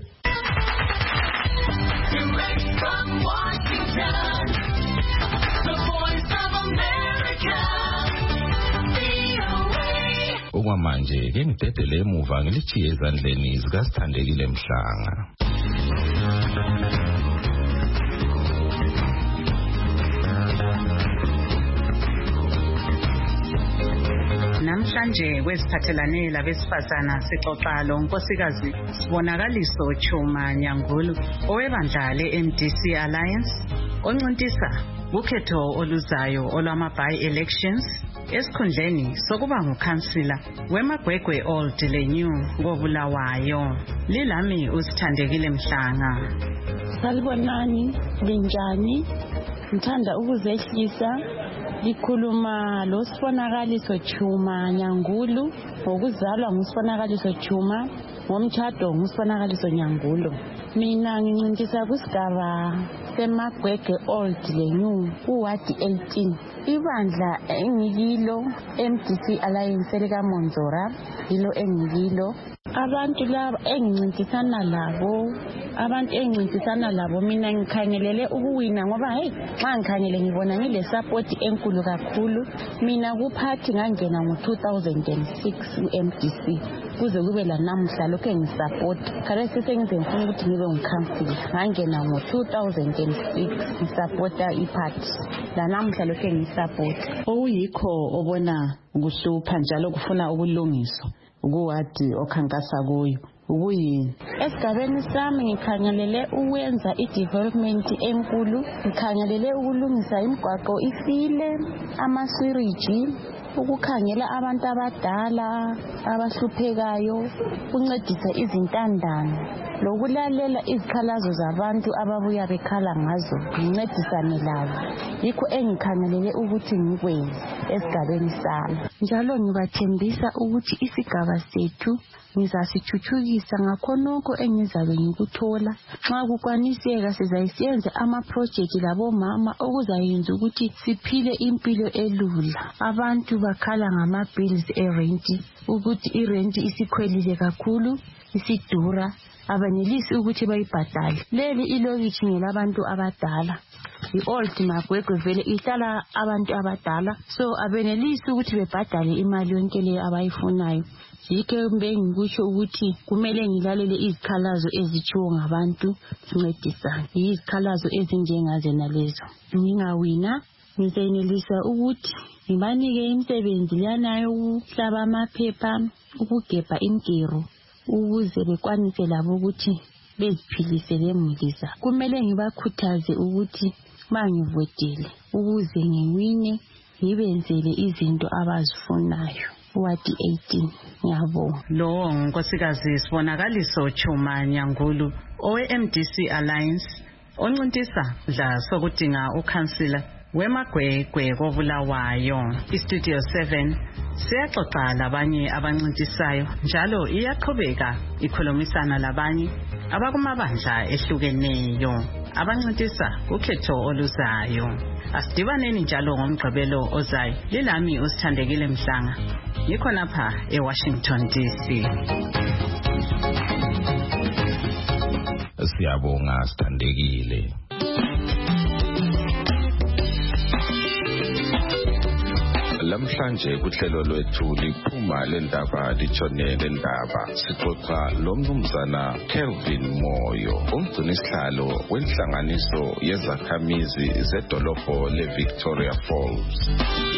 Okwamanje ke ngidedele emuva ngilichiye ezandleni zikaSithandekile Mhlanga. Namhlanje kwesiphathelane labesifazana sixoxa lo nkosikazi Sibonakaliso Chuma Nyangulu owebandla le-MDC Alliance oncintisa kukhetho oluzayo olwama-by-elections esikhundleni sokuba ngukhansila weMagwegwe Old leNew koBulawayo. Lilami uSithandekile Mhlanga. Salibonani, linjani? Ngithanda ukuzehlisa likhuluma lo Sibonakaliso Chuma Nyangulu ngokuzalwa nguSibonakaliso Chuma ngomtshado nguSibonakaliso Nyangulu. Mina ngincintisa kusigaba seMagwegwe Old leNew kuwadi 18. Ibandla engikilo MDC Alliance likaMonzora yilo engikilo. Abantu laba engincintisana labo mina ngikhangelele ukuwina ngoba xa ngikhangele ngibona ngile support enkulu kakhulu. Mina kuphathi ngangena ngo-2006 ku-MDC kuze kube lanamhla lokho engisupport. Kale sengifuna ukuthi ngibe ngikhansila ngangena ngo-2006 ngisupporta iparty lanamhla lokho engisupport. Okuyikho obona ukuhlupha njalo kufuna ukulungiswa ukuwadi okhankasa kuyo ukuyini? Esigabeni sami ngikhangelele ukwenza i-development enkulu, ngikhangelele ukulungisa imigwaqo ifile, amaswiriji, ukukhangela abantu abadala abahluphekayo, ukuncedisa izintandane lokulalela izikhalazo zabantu ababuya bekhala ngazo ngincedisane labo. Yikho engikhangelele ukuthi ngikwenze esigabeni sami. Njalo ngibathembisa ukuthi isigaba sethu ngizasithuthukisa ngakhonokho engizabe ngikuthola. Nxa kukwaniseka sizayisiyenza ama-project labomama okuzayenza ukuthi siphile impilo elula. Abantu bakhala ngama-bills erenti ukuthi irenti isikhwelile kakhulu, isidura, abanelisi ukuthi bayibhadale. Leli ilokitshi ngelabantu abadala. I-Old Magwegwe vele ihlala abantu abadala, so abenelisi ukuthi bebhadale imali yonke leyo abayifunayo. Yikho bengikutsho ukuthi kumele ngilalele izikhalazo ezitshiwo ngabantu sincedisane. Izikhalazo ezinjengazena lezo. Ngingawina ngizenelisa ukuthi ngibanike imisebenzi lanayo ukuhlaba amaphepha, ukugebha inkero ukuze bekwanise labo ukuthi beziphilise lemuli zabo. Kumele ngibakhuthaze ukuthi bangivotele ukuze ngiwine ngibenzele izinto abazifunayo. Wadi 18. Ngiyabonga. Lo nkosikazi Sibonakaliso Chuma Nyangulu owe-MDC Alliance oncintisa dla sokudinga ukhansila weMagwegwe koBulawayo. iStudio 7 siyaxoxa labanye abancintisayo njalo iyaqhubeka ikhulumisana labanye abakumabandla ehlukeneyo abancintisa ukhetho oluzayo. Asidibaneni njalo ngomgqibelo ozayo. Lilami uSithandekile Mhlanga. Ngikho lapha eWashington DC. Siyabonga Sithandekile. Lamhlanje kuhlelo lwethu liphuma lendaba litshonele ndaba sixoxa lomnumzana Kelvin Moyo umgcinisihlalo wenhlanganiso yezakhamizi zedolobho leVictoria Falls.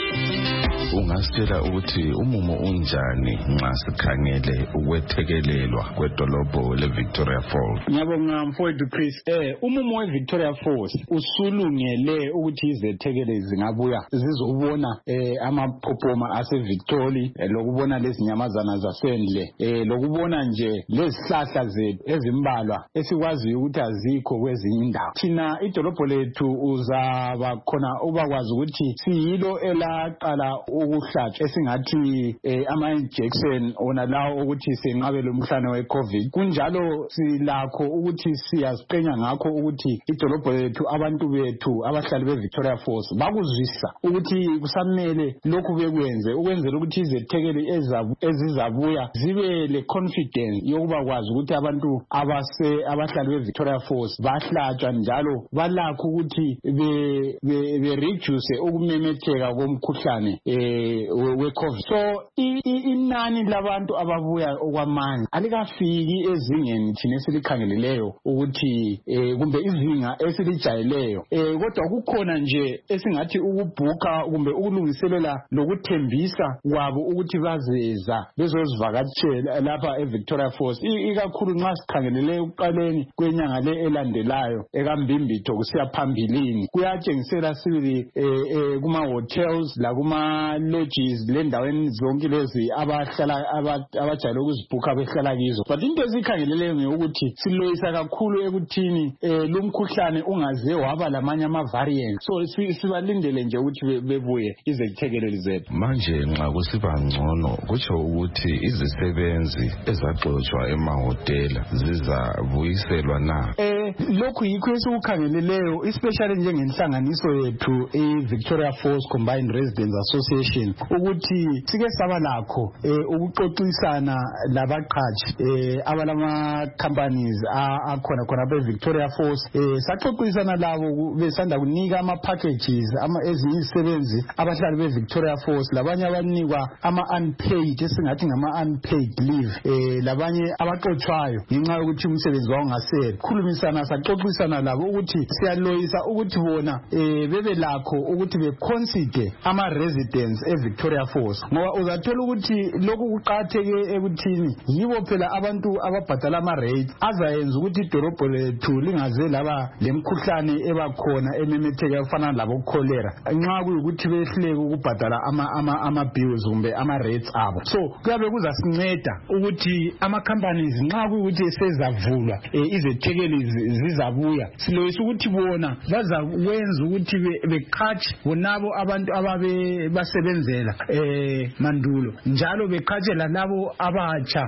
Ungasitshela ukuthi umumo unjani nxa sikhangele ukwethekelelwa kwedolobho leVictoria Falls? Ngiyabonga mfowethu Chris. Umumo weVictoria Falls usulungele ukuthi izethekele zingabuya zizobona amaphopoma aseVictoria, lokubona lezinyamazana zasendle, lokubona nje lezihlahla zethu ezimbalwa esikwaziyo ukuthi azikho kwezinye indawo. Thina idolobho lethu uzaba khona ubakwazi ukuthi siyilo elaqala ukuhlatshwa esingathi ama-injection ona lawo ukuthi senqabele umkhuhlane we-COVID. Kunjalo silakho ukuthi siyaziqenya ngakho ukuthi idolobho lethu abantu bethu abahlali beVictoria Falls bakuzwisa ukuthi kusamele lokhu bekwenze ukwenzela ukuthi izethekeli ezizabuya zibe le confidence yokuba kwazi ukuthi abantu abahlali beVictoria Falls bahlatshwa njalo balakho ukuthi be-reduce ukumemetheka komkhuhlane we-COVID. So inani labantu ababuya okwamanje alikafiki ezingeni thina esilikhangeleleyo ukuthi kumbe izinga esilijayeleyo, kodwa kukhona nje esingathi ukubhuka kumbe ukulungiselela lokuthembisa kwabo ukuthi bazeza bezozivakatshela lapha eVictoria Falls, ikakhulu nxa sikhangelele ukuqaleni kwenyanga le elandelayo ekambimbitho kusiya phambilini. Kuyatshengisela sibili kuma-hotels lakuma-lodges lendaweni zonke lezi abajayele ukuzibhuka behlala kizo. But into ezikhangeleleyo ngeyokuthi siloyisa kakhulu ekuthini lumkhuhlane ungaze waba lamanye ama-variants. So sibalindele nje ukuthi bebuye izethekeli zethu. Manje nxa kusiba ngcono kutsho ukuthi izisebenzi ezaxotshwa emahotela zizabuyiselwa na? Lokhu yikho esikukhangeleleyo, especially njengenhlanganiso yethu iVictoria Falls Combined Residents Association, ukuthi sike saba lakho ukuxoxisana labaqhashi abalama companies akhona khona beVictoria Falls. Saxoxisana labo besanda kunika ama packages ezinye izisebenzi abahlali beVictoria Falls, labanye abanikwa ama-unpaid esingathi ngama-unpaid leave, labanye abaxotshwayo ngenxa yokuthi umsebenzi wawo ngasele. Khulumisana saxoxisana labo ukuthi siyaloyisa ukuthi bona bebe lakho ukuthi beconsider ama-residents eVictoria Falls, ngoba uzathola ukuthi lokhu kuqakatheke ekuthini yibo phela abantu ababhadala ama-rate azayenza ukuthi idolobho lethu lingaze laba lemkhuhlane ebakhona ememetheka efana labo cholera nxa kuyikuthi behluleke ukubhadala ama-bills kumbe ama-rates abo. So kuyabe kuzasinceda ukuthi ama-companies nxa kuyikuthi esezavulwa izethekeli zizabuya, siloyisa ukuthi bona bazakwenza ukuthi beqhatshe bonabo abantu ababe basebenzela mandulo, njalo beqhatshela labo abatsha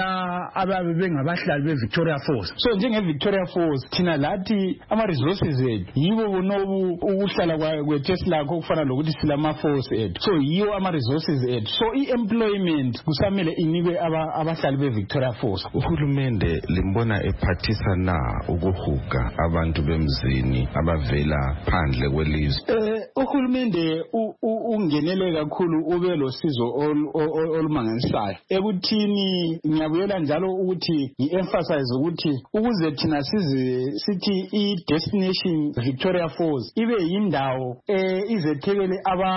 ababe bengabahlali beVictoria Falls. So njengeVictoria Falls thina lathi ama-resources ethu yibo bonobu ukuhlala kwethu esilakho okufana lokuthi silama-falls ethu, so yiwo ama-resources ethu. So i-employment kusamele inikwe abahlali beVictoria Falls. Uhulumende limbona ephathisa na ukuhuga abantu bemzini abavela phandle kwelizwe? Uhulumende ungenele kakhulu ube losizo olumangalisayo ekuthini. Ngiyabuyela njalo ukuthi ngi-emphasize ukuthi ukuze thina sithi i-destination Victoria Falls ibe yindawo izethekele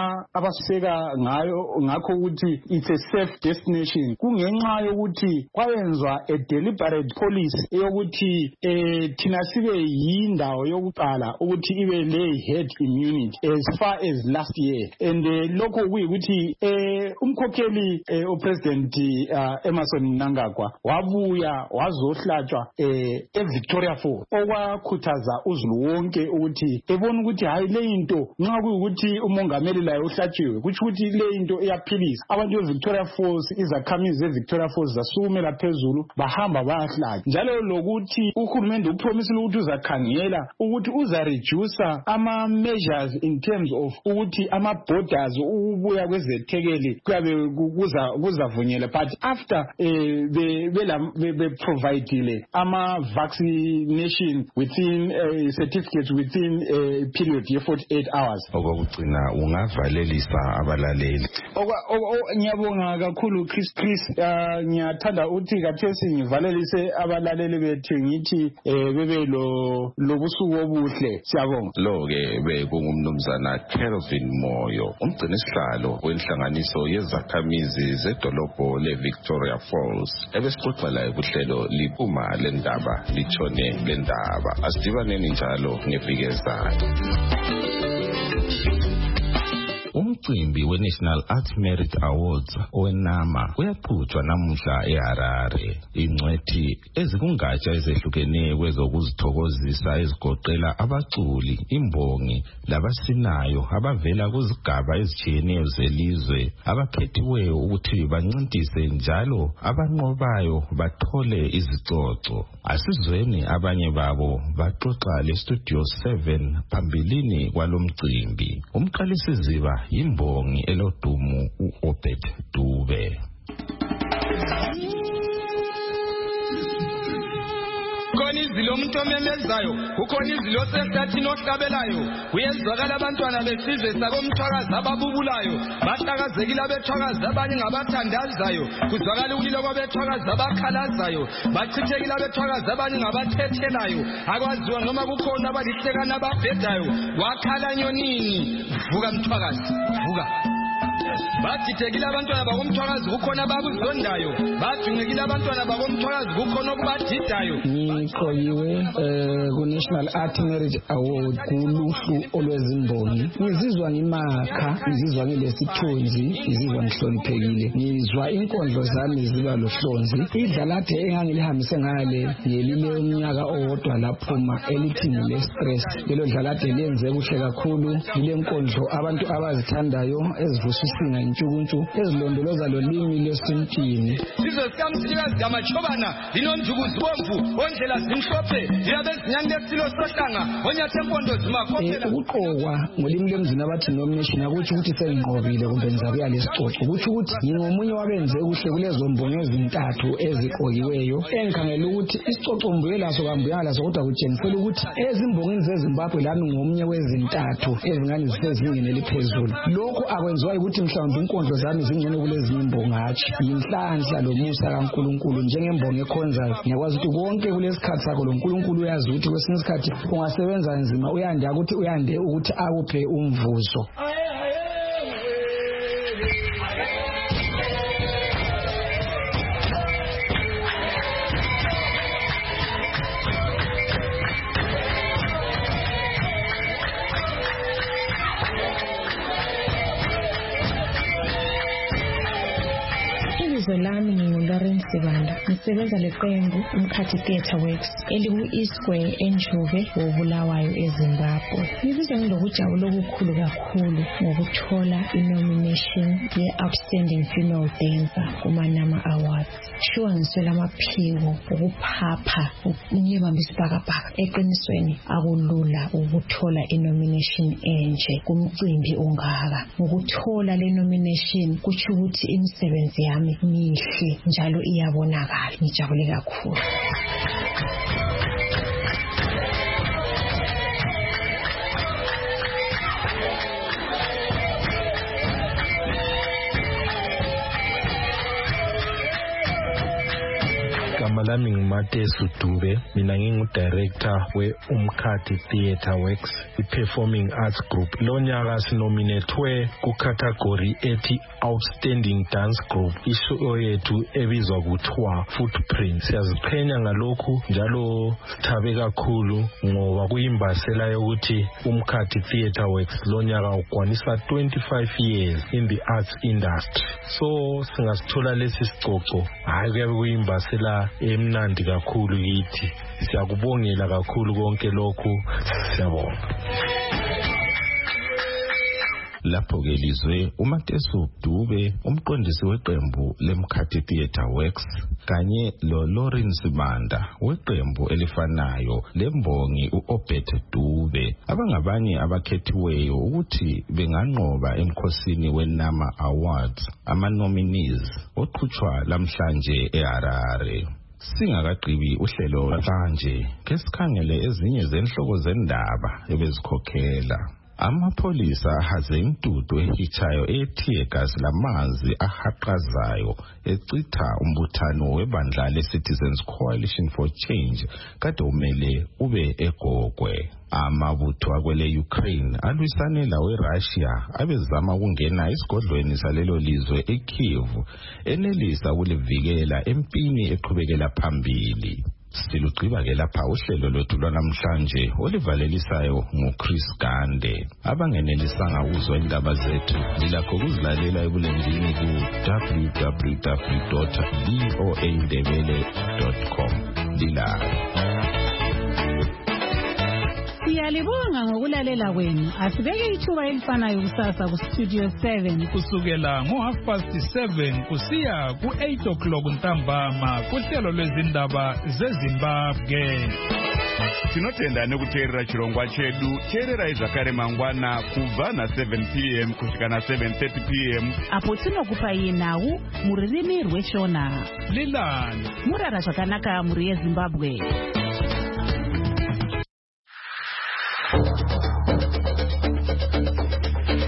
abaseka ngakho ukuthi it's a safe destination, kungenxa yokuthi kwayenzwa a deliberate policy yokuthi thina sibe yindawo yokuqala ukuthi ibe le herd immunity as far as last year. And lokho kuyikuthi umkhokheli upresident Emmerson Mnangagwa wabuya wazohlatshwa eVictoria Falls okwakhuthaza uzulu wonke ukuthi ebona ukuthi hayi le into nxa kuyikuthi umongameli laye uhlatshiwe kuthi ukuthi le into iyaphilisa abantu eVictoria Falls izakhamizi eVictoria Falls zasukumela phezulu bahamba bayahlatshwa njalo lokuthi uhulumende upromisile ukuthi uzakhangela ukuthi uzareduce ama measures in terms of ukuthi ama borders ubuya kwezethekeli kuyabe kuzavunyela but after be providele ama vaccination within certificates within a period of 48 hours. Okugcina ungavalelisa abalaleli. Ngiyabonga kakhulu Chris ngiyathanda ukuthi kathesi ngivalelise abalaleli bethu ngithi bebe lobusuku obuhle siyabonga. Lo ke bekungumnumzana Kelvin Moyo umgcini sihlalo wenhlanganiso yezakhamizi zedolobho leVictoria Falls ebesixoxa laye kuhlelo liphuma lendaba litshone lendaba asidibaneni njalo ngeviki ezayo. Umcimbi we-National Arts Merit Awards owenama uyaqhutshwa namuhla eHarare. Ingcwethi ezikungatsha ezehlukeneyo kwezokuzithokozisa ezigoqela abaculi, imbongi labasinayo abavela kuzigaba ezitshiyeneyo zelizwe abakhethiweyo ukuthi bancintise njalo abanqobayo bathole izicoco. Asizweni abanye babo baxoxa leStudio 7 phambilini kwalomcimbi. Umqalisiziba imbongi elodumu uObed Dube. Khona izilo umuntu omemezayo, kukhona izilo senhlathini ohlabelayo, kuyenzakala abantwana besizwe sakomthwakazi ababubulayo, bahlakazekile abethwakazi abanye ngabathandazayo, kuzwakala ulilo kwabethwakazi abakhalazayo, bachithekile abethwakazi abanye ngabathethelayo, akwaziwa noma kukhona abalihlekana ababhedayo, wakhala nyonini, vuka mthwakazi, vuka. Bathithekile abantwana bakomthwakazi kukhona abakuzondayo, bajungekile abantwana bakomthwakazi kukhona okubadidayo. Ngiqoyiwe ku-National Art Merit Award kuluhlu olwezimbongi. Ngizizwa ngimakha, ngizizwa ngilesithunzi, ngizizwa ngihloniphekile. Ngizwa inkondlo zami ziba lohlonzi. Idlalathe engangilihambise ngale ngelile umnyaka owodwa laphuma elithi ngile stress. Lelo dlalathe lenze kuhle kakhulu. Ile nkondlo abantu abazithandayo ezivusa isinga intshukuntshu ezilondoloza lolimi lesintini. Sizwe sikamsikazi kamachobana linomjukuzi bomvu ondlela zimhlophe liyabezinyani lesilo sohlanga onyathe empondo zimakhophela. Ukuqokwa ngolimi lemzini abathi nomination akutsho ukuthi senginqobile kumbe ngizakuya lesicoco. Kutsho ukuthi ngingomunye wabenze kuhle kulezo mbongi ezintathu eziqokiweyo. Engikhangela ukuthi isicoco mbuye laso kambuya laso kodwa kutshengisela ukuthi ezimbongini zeZimbabwe lami ngomunye wezintathu ezingani zisezingeni eliphezulu. Lokho akwenziwa ukuthi mhlawumbe inkondlo zami zingcono kulezinye imbongi hatshi. Yinhlanhla lomusa kaNkulunkulu njengembongi ekhonzayo. Ngiyakwazi ukuthi konke kulesikhathi sakho lo Nkulunkulu uyazi ukuthi kwesinye isikhathi ungasebenza nzima uyande ukuthi akuphe umvuzo. Ibizo lami nginguLauren Sibanda, ngisebenza leqembu Umkhathi Theatre Works eliku-ESquare eNjuve woBulawayo eZimbabwe. Ngizizwa ngilokujabula okukhulu kakhulu ngokuthola inomination ye-Outstanding Female Dancer kuManama Awards. Shuwa ngiswela amaphiko ukuphapha ngibamba isibhakabhaka. Eqinisweni akulula ukuthola inomination enje kumcimbi ongaka. Ngokuthola le nomination kutsho ukuthi imisebenzi yami mihle njalo iyabonakala. Ngijabule kakhulu. Igama lami nguMatesu Dube, mina ngingu-director we-Umkhathi Theatre Works, i-Performing Arts Group. Lo nyaka sinominethwe ku-category ethi Outstanding Dance Group, ishow yethu ebizwa kuthiwa Footprint. Siyaziqhenya ngalokhu njalo sithabe kakhulu ngoba kuyimbasela yokuthi Umkhathi Theatre Works lo nyaka ukwanisa 25 years in the arts industry. So singasithola lesi sicoco, hayi kuyabe kuyimbasela emnandi kakhulu kithi. Siyakubongela kakhulu konke lokhu, siyabonga. Lapho-ke lizwe uMatesu Dube, umqondisi weqembu leMkhathi Theatre Works, kanye lo-Lawrence Banda weqembu elifanayo lembongi u-Obed Dube, abangabanye abakhethiweyo ukuthi benganqoba emkhosini weNama Awards, ama-nominees oqhutshwa lamhlanje eHarare. Singakagqibi uhlelo lamhlanje, kesikhangele ezinye zenhloko zendaba ebezikhokhela. Amapholisa ahaze imdudu ehitshayo ethiye gazi lamanzi ahaqazayo ecitha umbuthano webandla le-Citizens Coalition for Change kade umele ube eGogwe. Amabutho akwele Ukraine alwisane lawe Russia abezama ukungena isigodlweni salelo lizwe eKyiv enelisa ukulivikela empini eqhubekela phambili. Silugqiba-ke lapha uhlelo lwethu lwanamhlanje olivalelisayo nguChris Gande. Abangenelisanga ukuzwa indaba zethu zilakho ukuzilalela ebulenjini ku www.voandebele.com. Siyalibonga ngokulalela kwenu. Asibeke ithuba elifanayo kusasa ku-Studio 7 kusukela ngo7:30 kusiya ku8 o'clock ntambama kuhlelo lwezindaba zeZimbabwe. Tinotenda nekuteerera chirongwa chedu. Teerera zvakare mangwana kubva na7 p.m. kusvika na7:30 p.m. apo tinokupai nhau mururimi rweshona. Lilani murara zvakanaka muri yeZimbabwe.